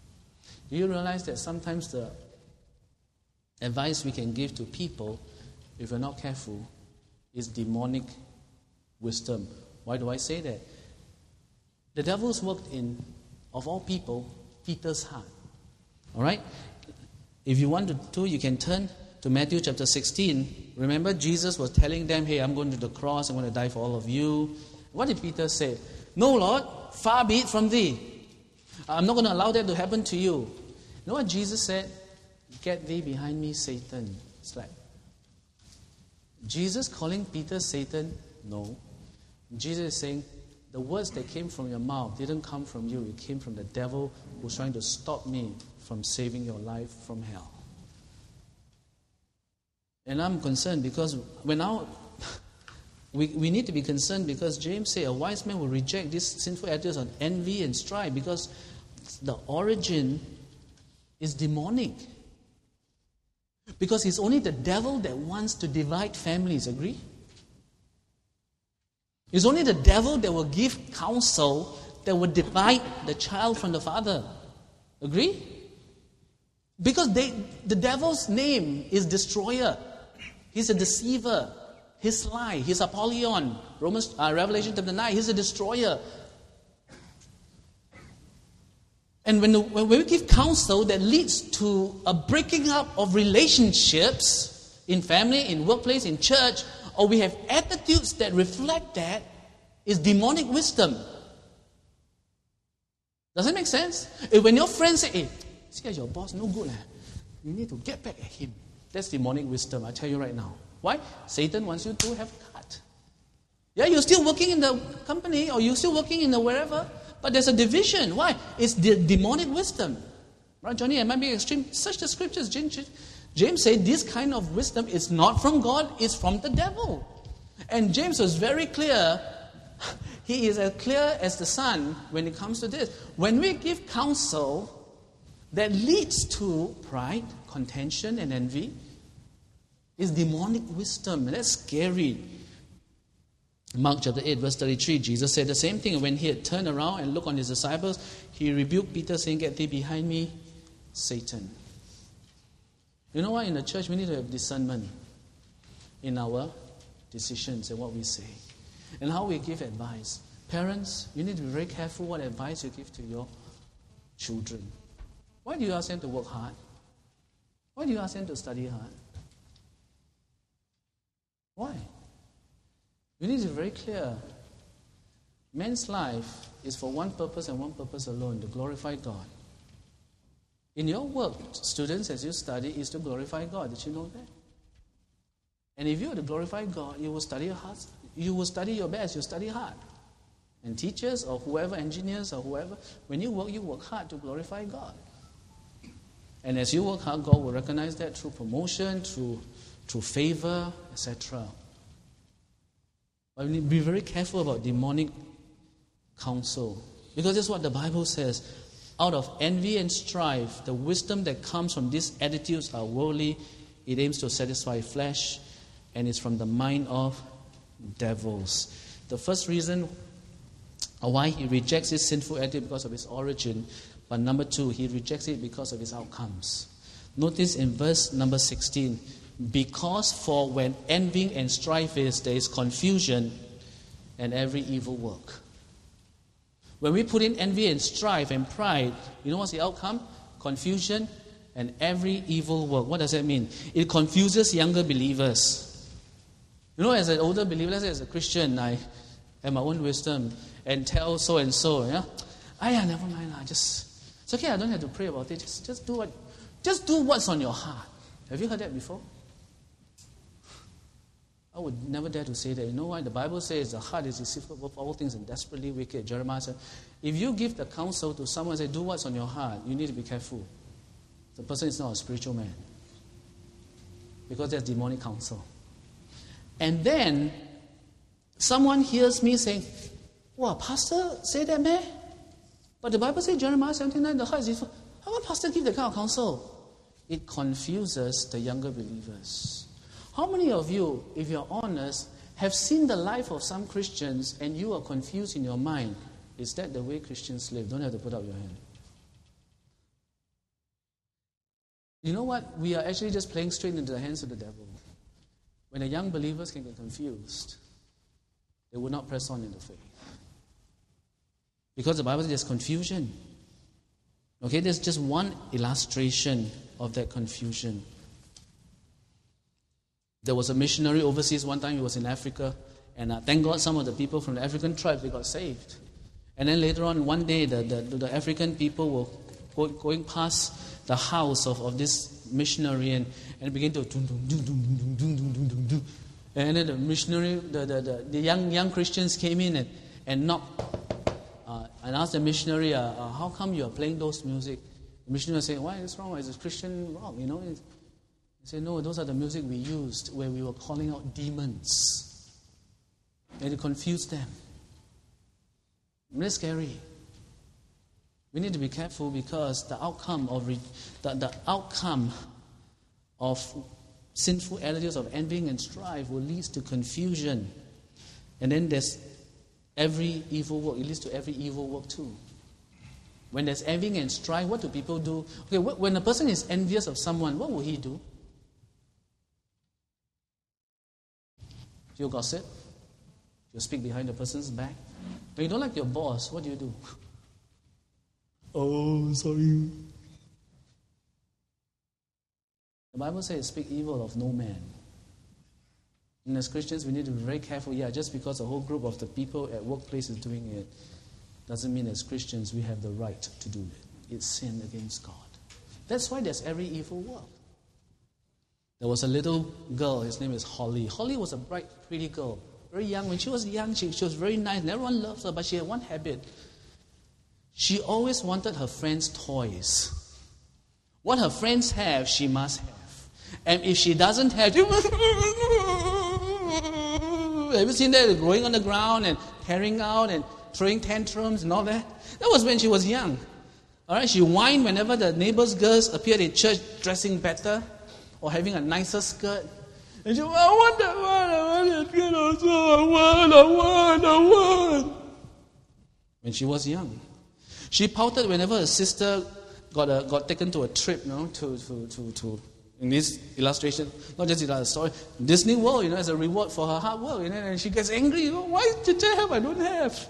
Do you realize that sometimes the advice we can give to people, if we're not careful, is demonic wisdom? Why do I say that? The devil's worked in, of all people, Peter's heart. All right? If you want to do, you can turn to Matthew chapter sixteen. Remember, Jesus was telling them, hey, I'm going to the cross, I'm going to die for all of you. What did Peter say? No, Lord, far be it from thee. I'm not going to allow that to happen to you. You know what Jesus said? Get thee behind me, Satan. It's like, Jesus calling Peter Satan? No. Jesus is saying, the words that came from your mouth didn't come from you. It came from the devil who's trying to stop me from saving your life from hell. And I'm concerned because when now we, we need to be concerned because James said a wise man will reject these sinful attitudes on envy and strife because the origin is demonic. Because it's only the devil that wants to divide families, agree? It's only the devil that will give counsel that will divide the child from the father. Agree? Because they, the devil's name is destroyer. He's a deceiver. He's lie. He's Apollyon. Romans, uh, Revelation chapter nine. He's a destroyer. And when, the, when we give counsel that leads to a breaking up of relationships in family, in workplace, in church, or we have attitudes that reflect that, is demonic wisdom. Does that make sense? If when your friends say, hey, see your boss no good, eh? You need to get back at him. That's demonic wisdom, I tell you right now. Why? Satan wants you to have cut. Yeah, you're still working in the company or you're still working in the wherever, but there's a division. Why? It's the demonic wisdom. Right, Johnny, am I being extreme? Such the scriptures, James, James said this kind of wisdom is not from God, it's from the devil. And James was very clear. He is as clear as the sun when it comes to this. When we give counsel that leads to pride, contention, and envy, is demonic wisdom. That's scary. Mark chapter eight, verse thirty-three, Jesus said the same thing. When he had turned around and looked on his disciples, he rebuked Peter, saying, get thee behind me, Satan. You know what? In the church, we need to have discernment in our decisions and what we say. And how we give advice. Parents, you need to be very careful what advice you give to your children. Why do you ask them to work hard? Why do you ask them to study hard? Why? You need to be very clear. Man's life is for one purpose and one purpose alone, to glorify God. In your work, students, as you study, is to glorify God. Did you know that? And if you are to glorify God, you will study hard. You will study your best. You study hard. And teachers or whoever, engineers or whoever, when you work, you work hard to glorify God. And as you work hard, God will recognize that through promotion, through through favor, et cetera. But we need to be very careful about demonic counsel, because that's what the Bible says. Out of envy and strife, the wisdom that comes from these attitudes are worldly. It aims to satisfy flesh, and it's from the mind of devils. The first reason why he rejects his sinful attitude because of his origin, but number two, he rejects it because of his outcomes. Notice in verse number sixteen, because for when envying and strife is, there is confusion and every evil work. When we put in envy and strife and pride, you know what's the outcome? Confusion and every evil work. What does that mean? It confuses younger believers. You know, as an older believer, let's say as a Christian, I have my own wisdom and tell so and so, yeah? Ah, yeah, never mind, I just it's okay, I don't have to pray about it. Just, just do what just do what's on your heart. Have you heard that before? I would never dare to say that. You know why? The Bible says the heart is deceitful above all things and desperately wicked. Jeremiah said, if you give the counsel to someone and say, do what's on your heart, you need to be careful. The person is not a spiritual man. Because that's demonic counsel. And then, someone hears me saying, wow, pastor say that, man? But the Bible says, Jeremiah seventy-nine, the heart is deceitful. How can pastor give that kind of counsel? It confuses the younger believers. How many of you, if you're honest, have seen the life of some Christians and you are confused in your mind? Is that the way Christians live? Don't have to put up your hand. You know what? We are actually just playing straight into the hands of the devil. When the young believers can get confused, they will not press on in the faith. Because the Bible says there's confusion. Okay, there's just one illustration of that confusion. There was a missionary overseas one time. He was in Africa. And uh, thank God some of the people from the African tribes, they got saved. And then later on, one day, the, the, the African people were go, going past the house of, of this missionary and, and began to dum, dum, dum, dum, dum, dum, dum, dum, dum, dum. And then the missionary, the, the, the, the young young Christians came in and, and knocked uh, and asked the missionary, uh, uh, how come you are playing those music? The missionary said, why is it wrong? Is it Christian rock? You know? He said, no, those are the music we used where we were calling out demons. And it confused them. It's scary. We need to be careful because the outcome of re- the, the outcome of sinful attitudes of envying and strife will lead to confusion. And then there's every evil work. It leads to every evil work too. When there's envying and strife, what do people do? Okay, when a person is envious of someone, what will he do? You gossip. You speak behind the person's back. When you don't like your boss, what do you do? Oh, sorry. The Bible says, speak evil of no man. And as Christians, we need to be very careful. Yeah, just because a whole group of the people at workplace is doing it, doesn't mean as Christians we have the right to do it. It's sin against God. That's why there's every evil work. There was a little girl, his name is Holly. Holly was a bright, pretty girl. Very young. When she was young, she, she was very nice and everyone loved her, but she had one habit. She always wanted her friends' toys. What her friends have, she must have. And if she doesn't have, have you seen that growing on the ground and tearing out and throwing tantrums and all that? That was when she was young. All right, she whined whenever the neighbors' girls appeared in church dressing better or having a nicer skirt. And she, I want that one, I want that kid also, I want, I want, I want. When she was young. She pouted whenever her sister got a, got taken to a trip, you know, to, to, to, to, in this illustration, not just a story, Disney World, you know, as a reward for her hard work, you know, and she gets angry, you know, why did you have, I don't have.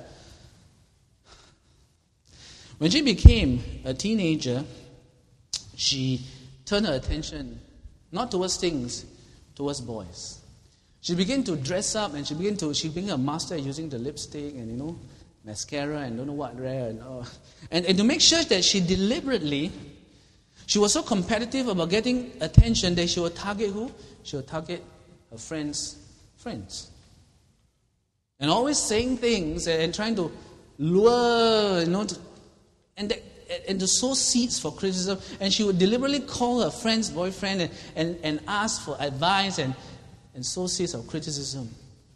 When she became a teenager, she turned her attention not towards things, towards boys. She began to dress up and she began to, she became a master at using the lipstick and, you know, mascara and don't know what rare. And, uh, and, and to make sure that she deliberately, she was so competitive about getting attention that she would target who? She would target her friends' friends. And always saying things and, and trying to lure, you know, to, and, the, and to sow seeds for criticism. And she would deliberately call her friend's boyfriend and, and, and ask for advice and, and sow seeds of criticism.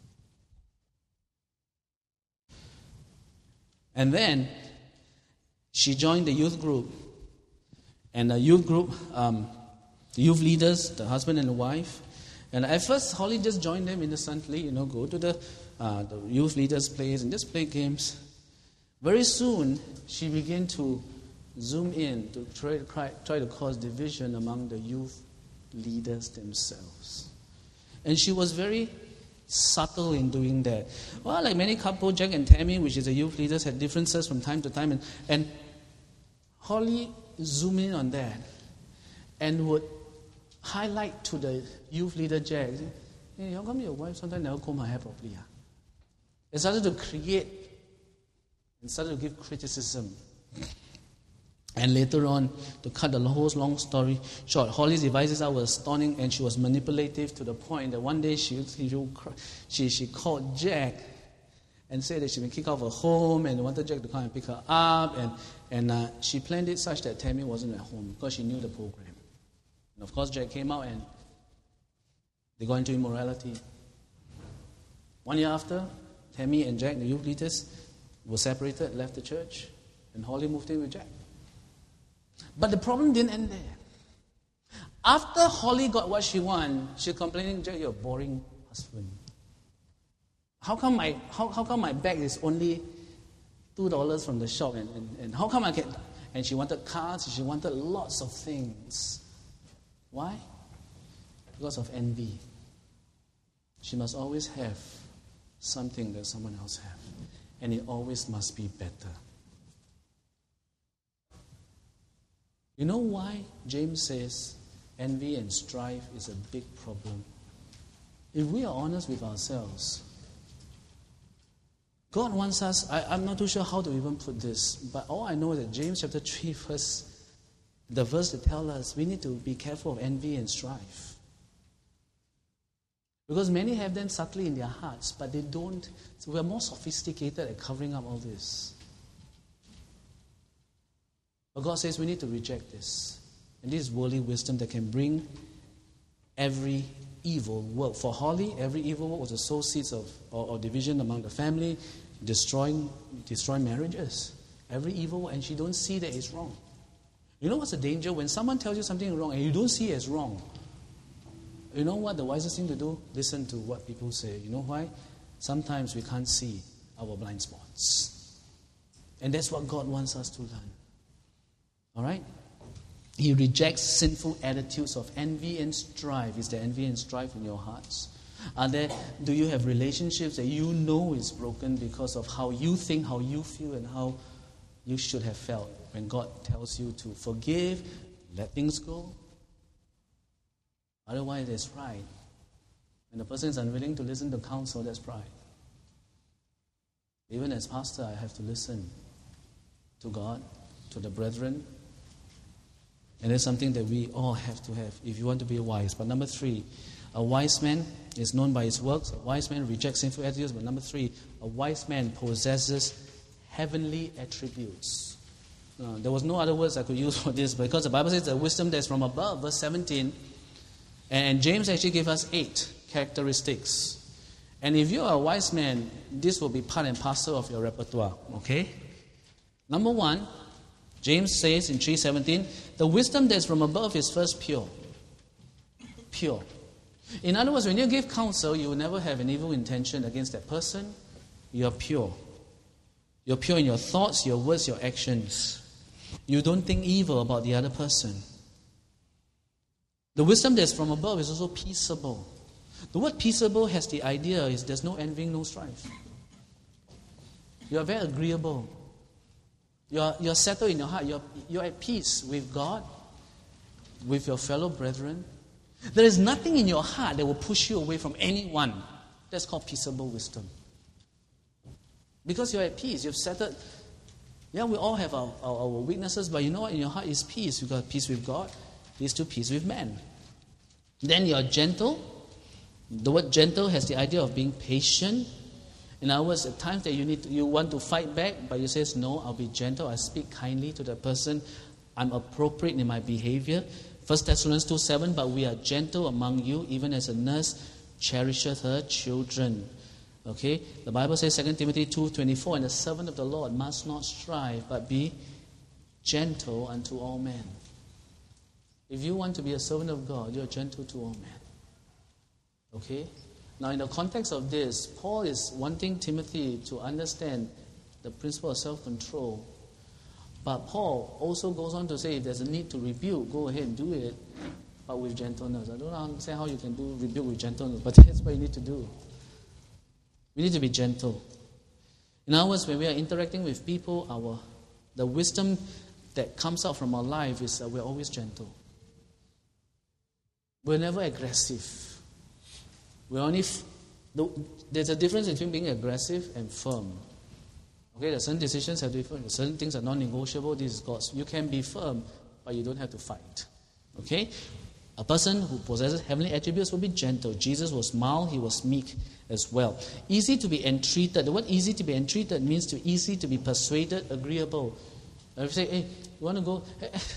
And then she joined the youth group. And the youth group, um, the youth leaders, the husband and the wife. And at first, Holly just joined them innocently, you know, go to the, uh, the youth leaders' place and just play games. Very soon, she began to zoom in to try, try, try to cause division among the youth leaders themselves. And she was very subtle in doing that. Well, like many couples, Jack and Tammy, which is the youth leaders, had differences from time to time. And, and Holly zoomed in on that and would highlight to the youth leader, Jack, hey, how come your wife sometimes never comb her hair properly? Huh? They started to create and started to give criticism. And later on, to cut the whole long story short, Holly's devices were stunning and she was manipulative to the point that one day she she, she called Jack and said that she'd been kicked out of her home and wanted Jack to come and pick her up. And, and uh, she planned it such that Tammy wasn't at home because she knew the program. And of course, Jack came out and they got into immorality. One year after, Tammy and Jack, the youth leaders, were separated, left the church, and Holly moved in with Jack. But the problem didn't end there. After Holly got what she wanted, she complaining, Jack, you're a boring husband. How come my how, how come my bag is only two dollars from the shop and, and, and how come I can and she wanted cars, she wanted lots of things Why? Because of envy. She must always have something that someone else has. And it always must be better. You know why James says envy and strife is a big problem? If we are honest with ourselves, God wants us, I, I'm not too sure how to even put this, but all I know is that James chapter three, verse, the verse that tells us we need to be careful of envy and strife. Because many have them subtly in their hearts, but they don't. So we're more sophisticated at covering up all this. But God says we need to reject this. And this is worldly wisdom that can bring every evil work. For Holly, every evil work was to sow seeds of or, or division among the family, destroying destroying marriages. Every evil work, and she don't see that it's wrong. You know what's the danger? When someone tells you something wrong and you don't see it as wrong, you know what the wisest thing to do? Listen to what people say. You know why? Sometimes we can't see our blind spots. And that's what God wants us to learn. All right? He rejects sinful attitudes of envy and strife. Is there envy and strife in your hearts? Are there, do you have relationships that you know is broken because of how you think, how you feel, and how you should have felt when God tells you to forgive, let things go? Otherwise, there's pride. When the person is unwilling to listen to counsel, that's pride. Even as pastor, I have to listen to God, to the brethren. And that's something that we all have to have if you want to be wise. But number three, a wise man is known by his works. A wise man rejects sinful attitudes. But number three, a wise man possesses heavenly attributes. Uh, there was no other words I could use for this because the Bible says the wisdom that's from above, verse seventeen. And James actually gave us eight characteristics. And if you are a wise man, this will be part and parcel of your repertoire. Okay? Number one, James says in three seventeen, the wisdom that's from above is first pure. Pure. In other words, when you give counsel, you will never have an evil intention against that person. You are pure. You're pure in your thoughts, your words, your actions. You don't think evil about the other person. The wisdom that's from above is also peaceable. The word peaceable has the idea is there's no envying, no strife. You are very agreeable. You're, you're settled in your heart. You're, you're at peace with God, with your fellow brethren. There is nothing in your heart that will push you away from anyone. That's called peaceable wisdom. Because you're at peace. You've settled. Yeah, we all have our, our, our weaknesses, but you know what? In your heart is peace. You've got peace with God. Leads to peace with man. Then you're gentle. The word gentle has the idea of being patient. In other words, at times that you need to, you want to fight back, but you say, no, I'll be gentle. I speak kindly to the person. I'm appropriate in my behavior. First Thessalonians two seven, but we are gentle among you, even as a nurse cherisheth her children. Okay? The Bible says, Second Timothy two twenty-four, and the servant of the Lord must not strive, but be gentle unto all men. If you want to be a servant of God, you're gentle to all men. Okay? Now, in the context of this, Paul is wanting Timothy to understand the principle of self-control. But Paul also goes on to say, if there's a need to rebuke, go ahead and do it, but with gentleness. I don't understand how you can do rebuke with gentleness, but that's what you need to do. We need to be gentle. In other words, when we are interacting with people, our the wisdom that comes out from our life is that we're always gentle. We're never aggressive. We're only f- there's a difference between being aggressive and firm. Okay, there are certain decisions have to be firm. Certain things are non-negotiable. This is God's. You can be firm, but you don't have to fight. Okay? A person who possesses heavenly attributes will be gentle. Jesus was mild, he was meek as well. Easy to be entreated. The word easy to be entreated means to easy to be persuaded, agreeable. If you say, hey, you want to go?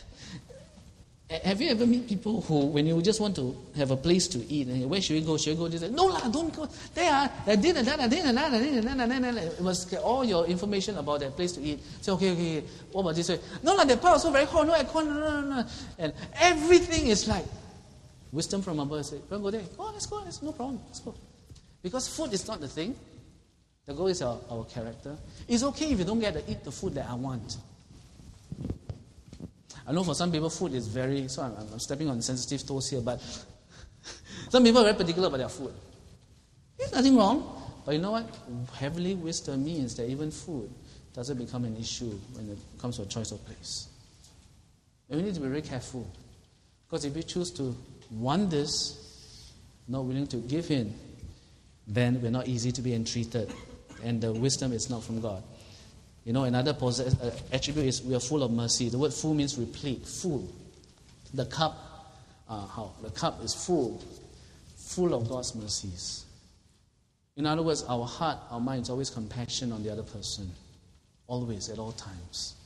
Have you ever met people who, when you just want to have a place to eat, and where should we go? Should we go? They say, no lah, don't go. They are, they did that, that, did that, that, it was all your information about that place to eat. Say, okay, okay, okay. What about this way? No lah, that part also very hot, no aircon, no, no, no. And everything is like, wisdom from above. Say, don't go there. Go, let's go, let's, no problem, let's go. Because food is not the thing. The goal is our, our character. It's okay if you don't get to eat the food that I want. I know for some people food is very, so I'm, I'm stepping on sensitive toes here, but some people are very particular about their food. There's nothing wrong. But you know what? Heavenly wisdom means that even food doesn't become an issue when it comes to a choice of place. And we need to be very careful. Because if we choose to want this, not willing to give in, then we're not easy to be entreated. And the wisdom is not from God. You know, another possess- uh, attribute is we are full of mercy. The word full means replete, full. The cup, uh, how? The cup is full, full of God's mercies. In other words, our heart, our mind is always compassion on the other person. Always, at all times.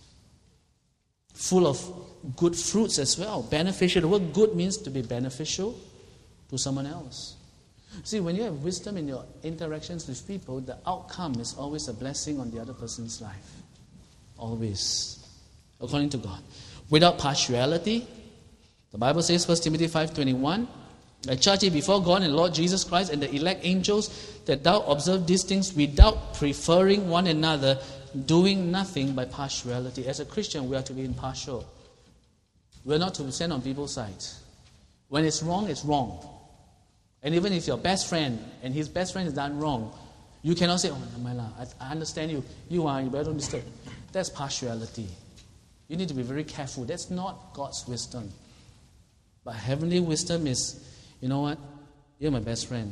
Full of good fruits as well. Beneficial. The word good means to be beneficial to someone else. See, when you have wisdom in your interactions with people, the outcome is always a blessing on the other person's life. Always. According to God. Without partiality. The Bible says, First Timothy five twenty-one, I charge thee before God and Lord Jesus Christ and the elect angels that thou observe these things without preferring one another, doing nothing by partiality. As a Christian, we are to be impartial. We are not to stand on people's sides. When it's wrong, it's wrong. And even if your best friend and his best friend is done wrong, you cannot say, oh, Namaila, I, I understand you. You are, you better don't disturb. That's partiality. You need to be very careful. That's not God's wisdom. But heavenly wisdom is, you know what? You're my best friend.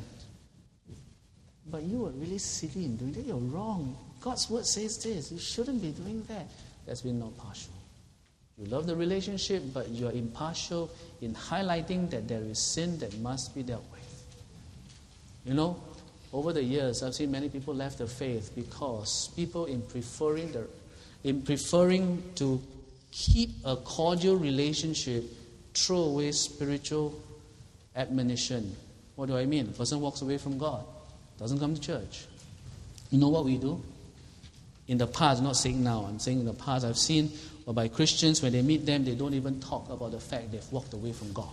But you are really silly in doing that. You're wrong. God's word says this. You shouldn't be doing that. That's being not partial. You love the relationship, but you're impartial in highlighting that there is sin that must be dealt with. You know, over the years, I've seen many people left the faith because people in preferring the, in preferring to keep a cordial relationship, throw away spiritual admonition. What do I mean? A person walks away from God, doesn't come to church. You know what we do? In the past, I'm not saying now, I'm saying in the past, I've seen whereby Christians, when they meet them, they don't even talk about the fact they've walked away from God.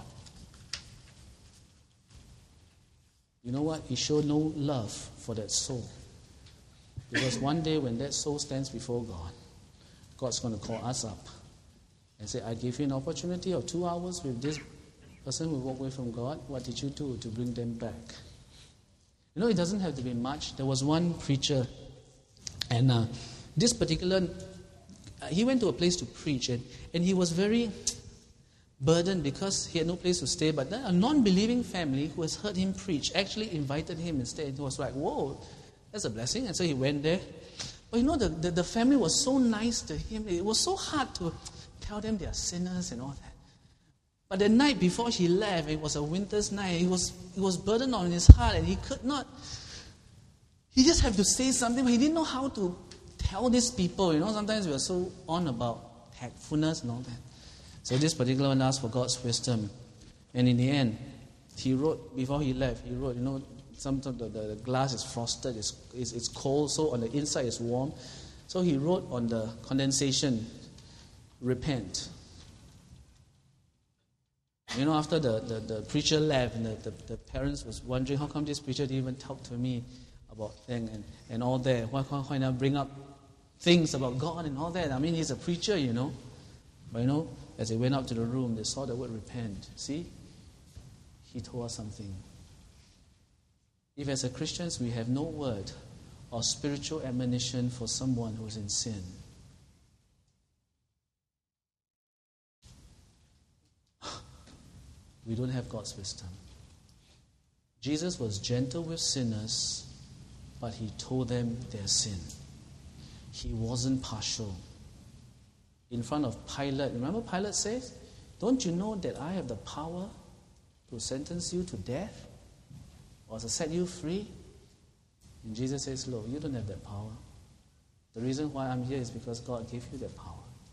You know what? He showed no love for that soul. Because one day when that soul stands before God, God's going to call us up and say, I gave you an opportunity of two hours with this person who walked away from God. What did you do to bring them back? You know, it doesn't have to be much. There was one preacher, and uh, this particular, uh, he went to a place to preach, and, and he was very burdened because he had no place to stay. But then a non-believing family who has heard him preach actually invited him instead. He was like, whoa, that's a blessing. And so he went there. But you know, the, the, the family was so nice to him. It was so hard to tell them they are sinners and all that. But the night before he left, it was a winter's night. He was, he was burdened on his heart and he could not, he just had to say something, but he didn't know how to tell these people. You know, sometimes we are so on about tactfulness and all that. So this particular one asked for God's wisdom. And in the end, he wrote, before he left, he wrote, you know, sometimes the, the glass is frosted, it's, it's, it's cold, so on the inside it's warm. So he wrote on the condensation, repent. You know, after the, the, the preacher left, and the, the, the parents was wondering, how come this preacher didn't even talk to me about things and, and all that? Why can't why not bring up things about God and all that? I mean, he's a preacher, you know. But you know, as they went up to the room, they saw the word repent. See? He told us something. If as a Christians we have no word or spiritual admonition for someone who is in sin, we don't have God's wisdom. Jesus was gentle with sinners, but he told them their sin. He wasn't partial. In front of Pilate, remember Pilate says, don't you know that I have the power to sentence you to death or to set you free? And Jesus says, look, you don't have that power. The reason why I'm here is because God gave you that power.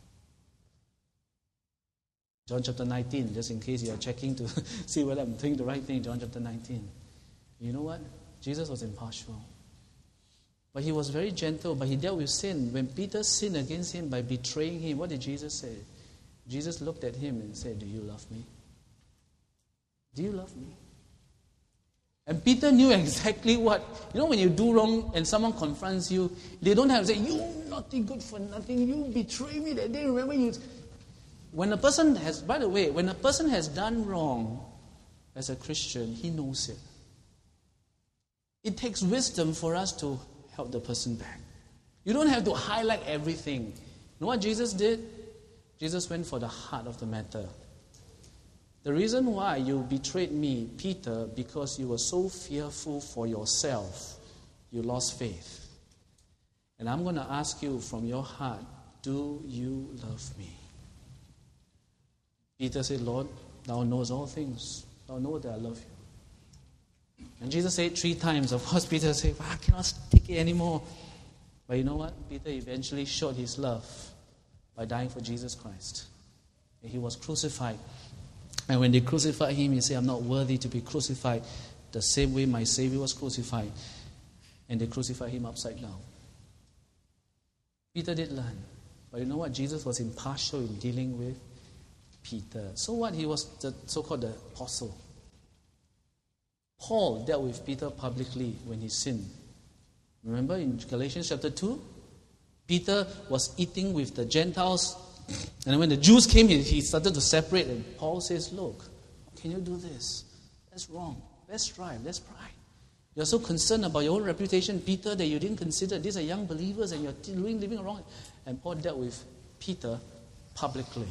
John chapter nineteen, just in case you are checking to see whether I'm doing the right thing, John chapter nineteen. You know what? Jesus was impartial. But he was very gentle, but he dealt with sin. When Peter sinned against him by betraying him, what did Jesus say? Jesus looked at him and said, do you love me? Do you love me? And Peter knew exactly what, you know, when you do wrong and someone confronts you, they don't have to say, you naughty good for nothing, you betrayed me that day, remember you... When a person has, by the way, when a person has done wrong as a Christian, he knows it. It takes wisdom for us to help the person back. You don't have to highlight everything. You know what Jesus did? Jesus went for the heart of the matter. The reason why you betrayed me, Peter, because you were so fearful for yourself, you lost faith. And I'm going to ask you from your heart, do you love me? Peter said, Lord, thou knowest all things. Thou knowest that I love you. And Jesus said three times. Of course, Peter said, well, I cannot take it anymore. But you know what? Peter eventually showed his love by dying for Jesus Christ. And he was crucified. And when they crucified him, he said, I'm not worthy to be crucified the same way my Savior was crucified. And they crucified him upside down. Peter did learn. But you know what? Jesus was impartial in dealing with Peter. So what? He was the so-called the apostle. Paul dealt with Peter publicly when he sinned. Remember in Galatians chapter two? Peter was eating with the Gentiles. And when the Jews came, he, he started to separate. And Paul says, look, can you do this? That's wrong. Let's strive. Let's pray. You're so concerned about your own reputation, Peter, that you didn't consider these are young believers and you're doing living wrong. And Paul dealt with Peter publicly.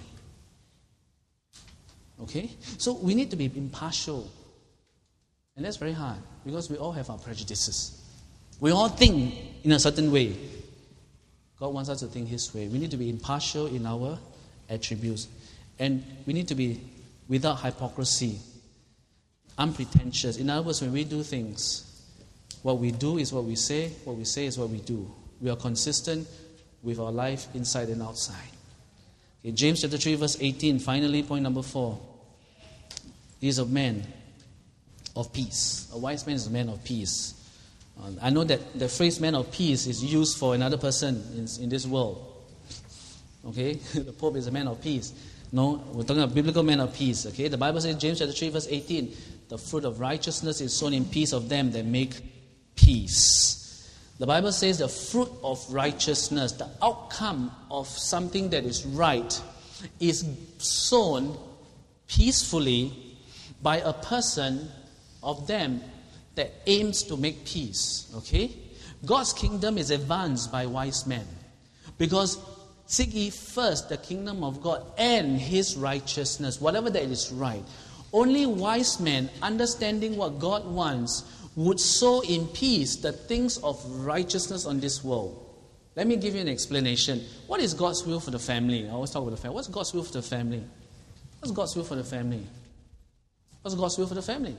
Okay? So we need to be impartial. And that's very hard because we all have our prejudices. We all think in a certain way. God wants us to think His way. We need to be impartial in our attributes. And we need to be without hypocrisy, unpretentious. In other words, when we do things, what we do is what we say, what we say is what we do. We are consistent with our life inside and outside. Okay, James chapter three, verse eighteen, finally, point number four. He is a man of peace. A wise man is a man of peace. Uh, I know that the phrase man of peace is used for another person in, in this world. Okay? The Pope is a man of peace. No, we're talking about biblical man of peace. Okay? The Bible says, James chapter three, verse eighteen, the fruit of righteousness is sown in peace of them that make peace. The Bible says the fruit of righteousness, the outcome of something that is right, is sown peacefully by a person of them that aims to make peace. Okay? God's kingdom is advanced by wise men. Because seek ye first the kingdom of God and His righteousness, whatever that is right. Only wise men, understanding what God wants, would sow in peace the things of righteousness on this world. Let me give you an explanation. What is God's will for the family? I always talk about the family. What's God's will for the family? What's God's will for the family? What's God's will for the family?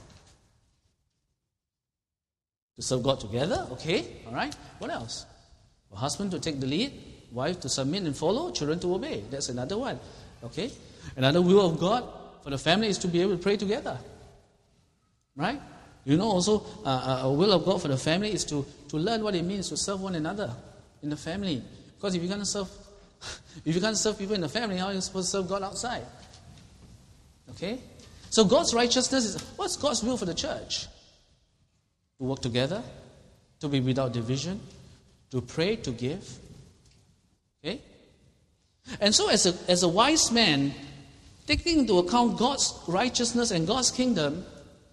To serve God together, okay, all right. What else? A husband to take the lead, wife to submit and follow, children to obey. That's another one, okay. Another will of God for the family is to be able to pray together, right? You know, also uh, a will of God for the family is to, to learn what it means to serve one another in the family. Because if you can't serve, if you can't serve people in the family, how are you supposed to serve God outside? Okay. So God's righteousness is, what's God's will for the church? To work together, to be without division, to pray, to give. Okay? And so as a, as a wise man, taking into account God's righteousness and God's kingdom,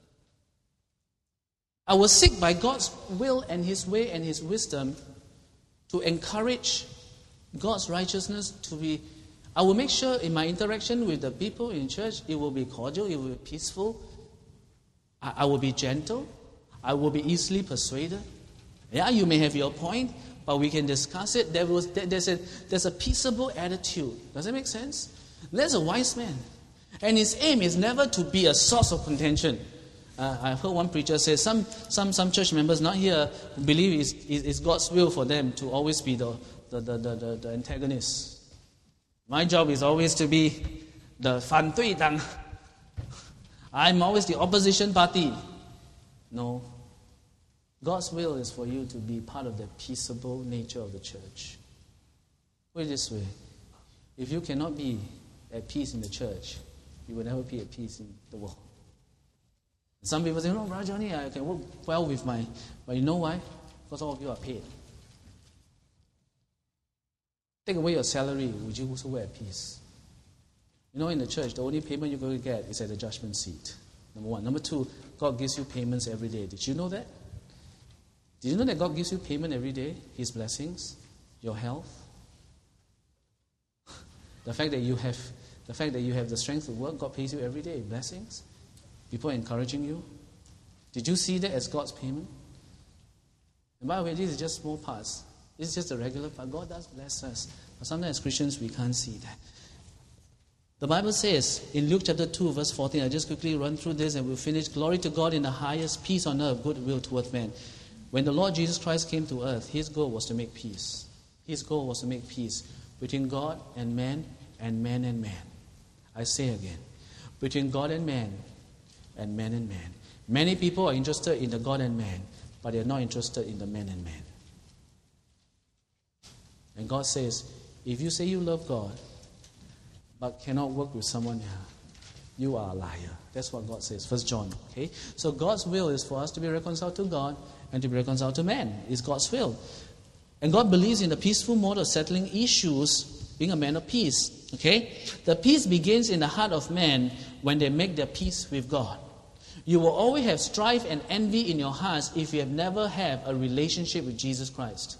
I will seek by God's will and His way and His wisdom to encourage God's righteousness to be. I will make sure in my interaction with the people in church, it will be cordial, it will be peaceful. I, I will be gentle. I will be easily persuaded. Yeah, you may have your point, but we can discuss it. There was, there's, a, there's a peaceable attitude. Does that make sense? There's a wise man. And his aim is never to be a source of contention. Uh, I've heard one preacher say, some, some, some church members not here believe it's, it's God's will for them to always be the, the, the, the, the, the antagonist. My job is always to be the 反对党. I'm always the opposition party. No. God's will is for you to be part of the peaceable nature of the church. Put it this way. If you cannot be at peace in the church, you will never be at peace in the world. Some people say, no, Brother Johnny, I can work well with my... But you know why? Because all of you are paid. Take away your salary, would you also be at peace? You know, in the church, the only payment you're going to get is at the judgment seat. Number one. Number two, God gives you payments every day. Did you know that? Did you know that God gives you payment every day? His blessings, your health, the fact that you have, the fact that you have the strength to work. God pays you every day. Blessings. People encouraging you. Did you see that as God's payment? And by the way, these are just small parts. This is just the regular part. God does bless us. But sometimes as Christians, we can't see that. The Bible says in Luke chapter two, verse fourteen, I'll just quickly run through this and we'll finish. Glory to God in the highest, peace on earth, goodwill toward men. When the Lord Jesus Christ came to earth, his goal was to make peace. His goal was to make peace between God and man and man and man. I say again, between God and man and man and man. Many people are interested in the God and man, but they are not interested in the man and man. And God says, if you say you love God, but cannot work with someone here, you are a liar. That's what God says, First John. Okay? So God's will is for us to be reconciled to God and to be reconciled to man. It's God's will. And God believes in the peaceful mode of settling issues, being a man of peace. Okay? The peace begins in the heart of man when they make their peace with God. You will always have strife and envy in your hearts if you have never had a relationship with Jesus Christ.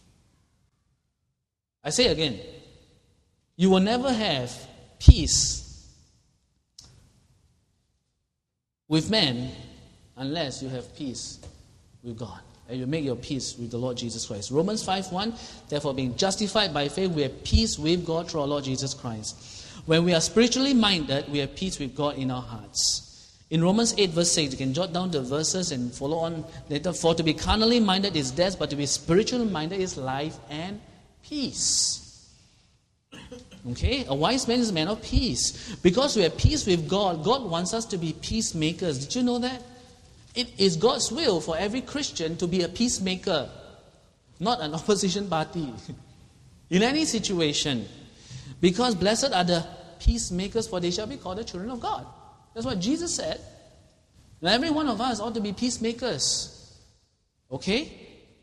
I say again, you will never have peace with men unless you have peace with God. And you make your peace with the Lord Jesus Christ. Romans five one, therefore being justified by faith, we have peace with God through our Lord Jesus Christ. When we are spiritually minded, we have peace with God in our hearts. In Romans eight verse six, you can jot down the verses and follow on later. For to be carnally minded is death, but to be spiritually minded is life and peace. Okay, a wise man is a man of peace. Because we have peace with God, God wants us to be peacemakers. Did you know that? It is God's will for every Christian to be a peacemaker, not an opposition party. In any situation. Because blessed are the peacemakers, for they shall be called the children of God. That's what Jesus said. Now every one of us ought to be peacemakers. Okay?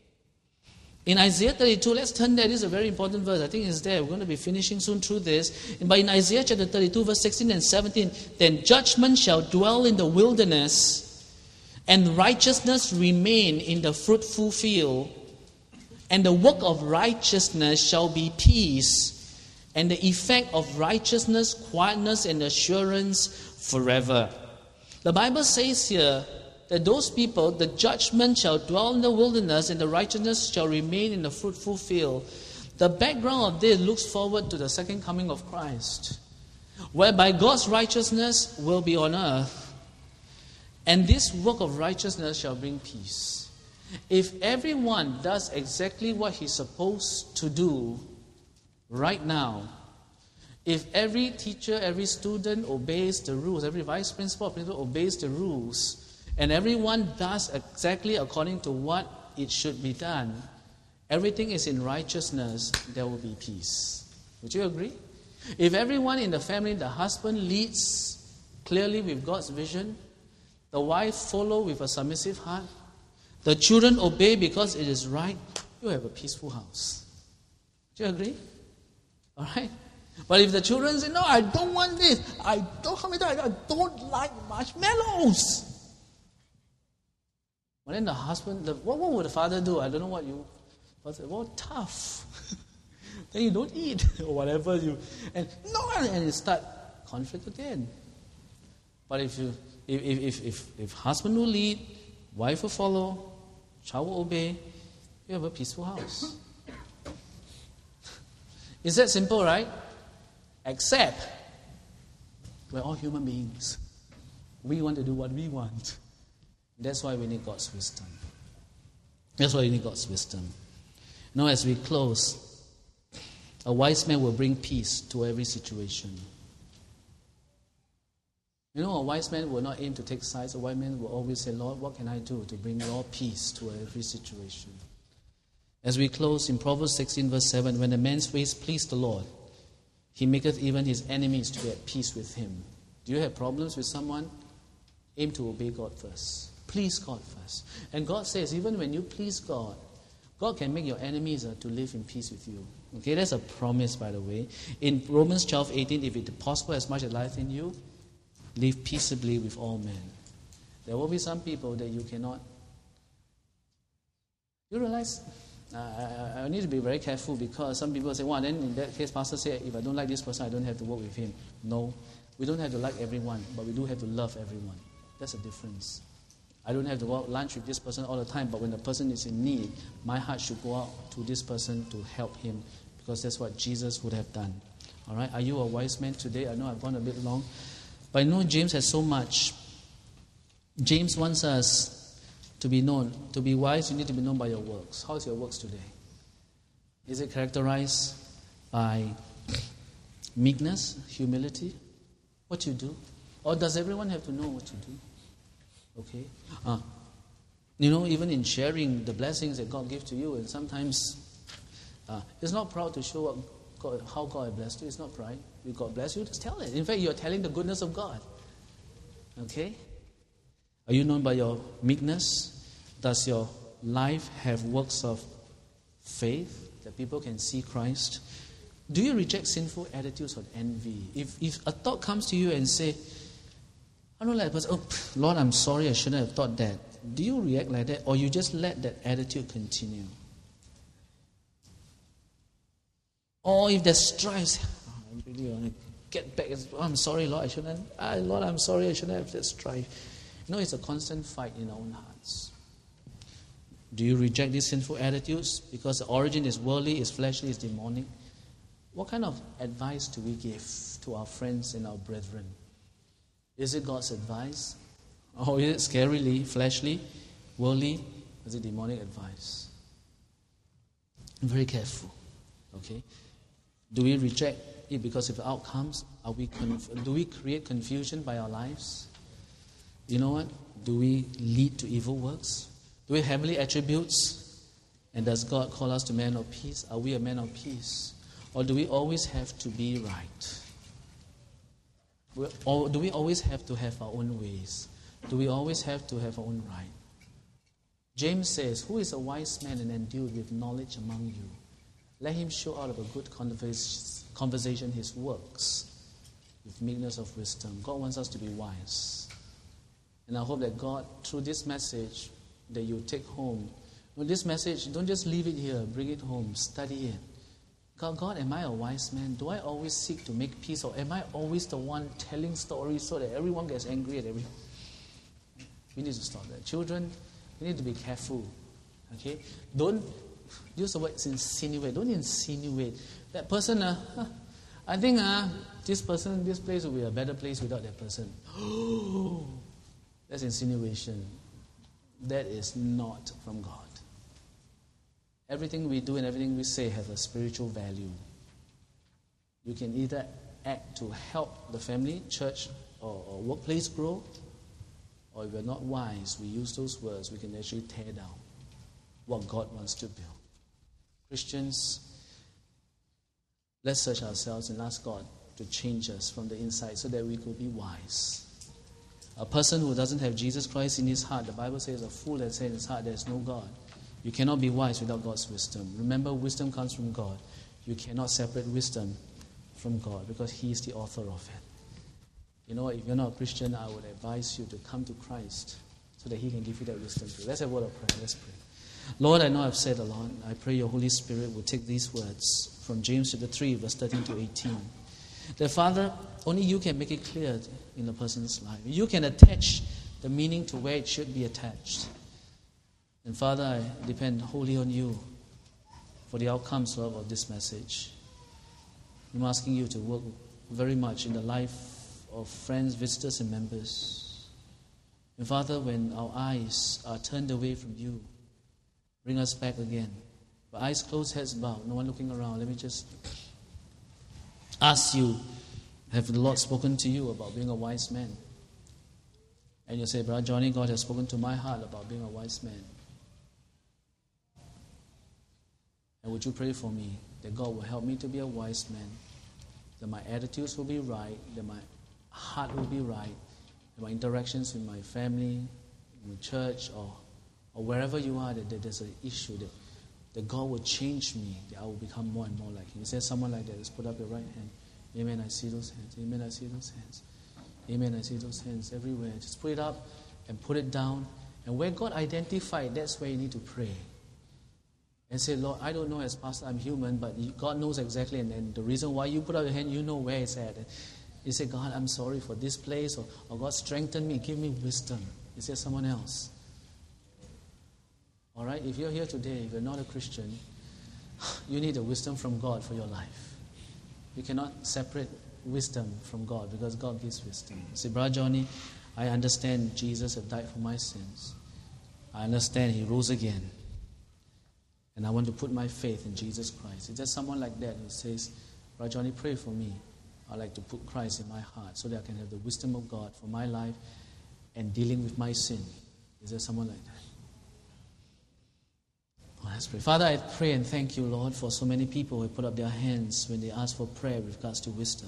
In Isaiah thirty-two, let's turn there. This is a very important verse. I think it's there. We're going to be finishing soon through this. But in Isaiah chapter thirty-two, verse sixteen and seventeen, then judgment shall dwell in the wilderness, and righteousness remain in the fruitful field. And the work of righteousness shall be peace, and the effect of righteousness, quietness, and assurance forever. The Bible says here that those people, the judgment shall dwell in the wilderness and the righteousness shall remain in the fruitful field. The background of this looks forward to the second coming of Christ, whereby God's righteousness will be on earth, and this work of righteousness shall bring peace. If everyone does exactly what he's supposed to do right now, if every teacher, every student obeys the rules, every vice principal, principal obeys the rules, and everyone does exactly according to what it should be done, everything is in righteousness, there will be peace. Would you agree? If everyone in the family, the husband leads clearly with God's vision, the wife follow with a submissive heart, the children obey because it is right, you have a peaceful house. Do you agree? All right? But if the children say, no, I don't want this, I don't come I don't like marshmallows. Well, then the husband, the, what, what would the father do? I don't know what you, father said, well, tough. Then you don't eat, or whatever you, and no, and you start conflict again. But if you, if, if, if, if, if husband will lead, wife will follow, child will obey, you have a peaceful house. Is that simple, right? Except we're all human beings. We want to do what we want. That's why we need God's wisdom. That's why we need God's wisdom. Now, as we close, a wise man will bring peace to every situation. You know, a wise man will not aim to take sides. A wise man will always say, Lord, what can I do to bring your peace to every situation? As we close in Proverbs sixteen, verse seven, when a man's ways please the Lord, he maketh even his enemies to be at peace with him. Do you have problems with someone? Aim to obey God first. Please God first. And God says, even when you please God, God can make your enemies uh, to live in peace with you. Okay, that's a promise, by the way. In Romans twelve eighteen, if it is possible as much as life in you, live peaceably with all men. There will be some people that you cannot. You realize, uh, I, I need to be very careful, because some people say, well, then in that case, Pastor said, if I don't like this person, I don't have to work with him. No, we don't have to like everyone, but we do have to love everyone. That's a difference. I don't have to go out lunch with this person all the time, but when the person is in need, my heart should go out to this person to help him, because that's what Jesus would have done. All right? Are you a wise man today? I know I've gone a bit long, but I know James has so much. James wants us to be known. To be wise, you need to be known by your works. How's your works today? Is it characterized by meekness, humility, what you do? Or does everyone have to know what you do? Okay. Uh, you know, even in sharing the blessings that God gives to you, and sometimes uh, it's not proud to show up God, how God has blessed you. It's not pride. If God bless you, just tell it. In fact, you're telling the goodness of God. Okay? Are you known by your meekness? Does your life have works of faith that people can see Christ? Do you reject sinful attitudes or envy? If if a thought comes to you and say, I don't like person, oh, Lord, I'm sorry, I shouldn't have thought that. Do you react like that, or you just let that attitude continue? Or if there's strife, oh, I really want to get back. Oh, I'm sorry, Lord, I shouldn't. Ah, Lord, I'm sorry, I shouldn't have that strife. You know, it's a constant fight in our own hearts. Do you reject these sinful attitudes because the origin is worldly, is fleshly, is demonic? What kind of advice do we give to our friends and our brethren? Is it God's advice? Or is it scarily, fleshly, worldly? Is it demonic advice? I'm very careful. Okay? Do we reject it because of the outcomes? Are we conf- do we create confusion by our lives? You know what? Do we lead to evil works? Do we have heavenly attributes? And does God call us to men of peace? Are we a man of peace? Or do we always have to be right? Or do we always have to have our own ways? Do we always have to have our own right? James says, who is a wise man and endued with knowledge among you? Let him show out of a good conversation his works with meekness of wisdom. God wants us to be wise. And I hope that God, through this message that you take home, with this message, don't just leave it here, bring it home, study it. God, God, am I a wise man? Do I always seek to make peace, or am I always the one telling stories so that everyone gets angry at everyone? We need to stop that. Children, we need to be careful. Okay? Don't use the word insinuate. Don't insinuate. That person, uh, huh, I think uh, this person, this place will be a better place without that person. That's insinuation. That is not from God. Everything we do and everything we say has a spiritual value. You can either act to help the family, church, or, or workplace grow, or if we're not wise, we use those words, we can actually tear down what God wants to build. Christians, let's search ourselves and ask God to change us from the inside so that we could be wise. A person who doesn't have Jesus Christ in his heart, the Bible says, a fool that says in his heart there is no God. You cannot be wise without God's wisdom. Remember, wisdom comes from God. You cannot separate wisdom from God because He is the author of it. You know, if you're not a Christian, I would advise you to come to Christ so that He can give you that wisdom too. Let's have a word of prayer. Let's pray. Lord, I know I've said a lot. I pray your Holy Spirit will take these words from James chapter three, verse thirteen to eighteen. That, Father, only you can make it clear in a person's life. You can attach the meaning to where it should be attached. And Father, I depend wholly on you for the outcomes, Lord, of this message. I'm asking you to work very much in the life of friends, visitors, and members. And Father, when our eyes are turned away from you, bring us back again. But eyes closed, heads bowed, no one looking around. Let me just ask you, have the Lord spoken to you about being a wise man? And you say, Brother Johnny, God has spoken to my heart about being a wise man. And would you pray for me that God will help me to be a wise man, that my attitudes will be right, that my heart will be right, that my interactions with my family, in the church, or, or wherever you are, that, that there's an issue, that that God will change me, that I will become more and more like Him. Is there someone like that? Just put up your right hand. Amen, I see those hands. Amen, I see those hands. Amen, I see those hands everywhere. Just put it up and put it down. And where God identified, that's where you need to pray. And say, Lord, I don't know as pastor, I'm human, but God knows exactly. And, and the reason why you put out your hand, you know where it's at. And you say, God, I'm sorry for this place. Or, or God, strengthen me, give me wisdom. Is there someone else? All right, if you're here today, if you're not a Christian, you need the wisdom from God for your life. You cannot separate wisdom from God because God gives wisdom. You say, Brother Johnny, I understand Jesus have died for my sins. I understand He rose again. And I want to put my faith in Jesus Christ. Is there someone like that who says, Brother Johnny, pray for me. I like to put Christ in my heart so that I can have the wisdom of God for my life and dealing with my sin. Is there someone like that? Oh, let's pray. Father, I pray and thank you, Lord, for so many people who put up their hands when they ask for prayer with regards to wisdom.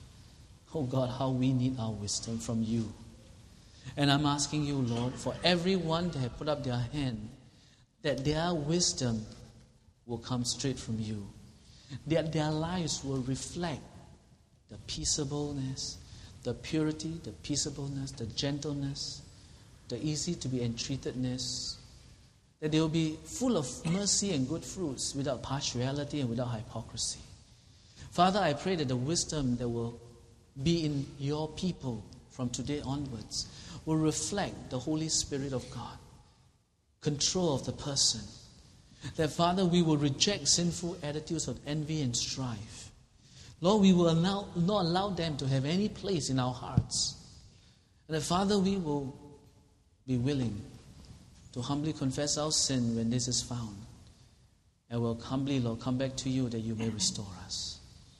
Oh God, how we need our wisdom from you. And I'm asking you, Lord, for everyone that have put up their hand, that their wisdom will come straight from you. That their lives will reflect the peaceableness, the purity, the peaceableness, the gentleness, the easy to be entreatedness. That they will be full of mercy and good fruits without partiality and without hypocrisy. Father, I pray that the wisdom that will be in your people from today onwards will reflect the Holy Spirit of God. Control of the person. That, Father, we will reject sinful attitudes of envy and strife. Lord, we will allow, not allow them to have any place in our hearts. And that, Father, we will be willing to humbly confess our sin when this is found. And will humbly, Lord, come back to you that you may restore us.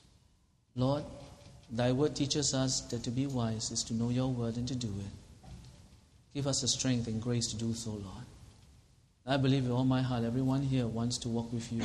Lord, thy word teaches us that to be wise is to know your word and to do it. Give us the strength and grace to do so, Lord. I believe with all my heart, everyone here wants to walk with you.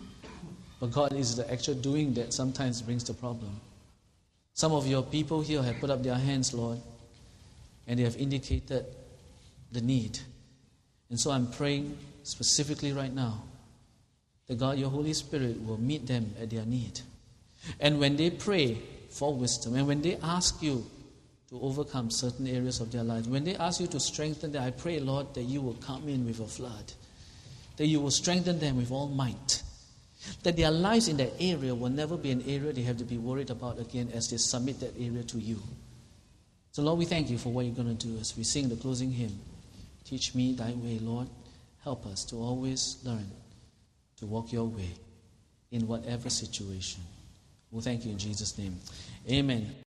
But God, is the actual doing that sometimes brings the problem. Some of your people here have put up their hands, Lord, and they have indicated the need. And so I'm praying specifically right now that God, your Holy Spirit, will meet them at their need. And when they pray for wisdom, and when they ask you to overcome certain areas of their lives, when they ask you to strengthen them, I pray, Lord, that you will come in with a flood, that you will strengthen them with all might, that their lives in that area will never be an area they have to be worried about again as they submit that area to you. So, Lord, we thank you for what you're going to do as we sing the closing hymn. Teach me thy way, Lord. Help us to always learn to walk your way in whatever situation. We'll thank you in Jesus' name. Amen.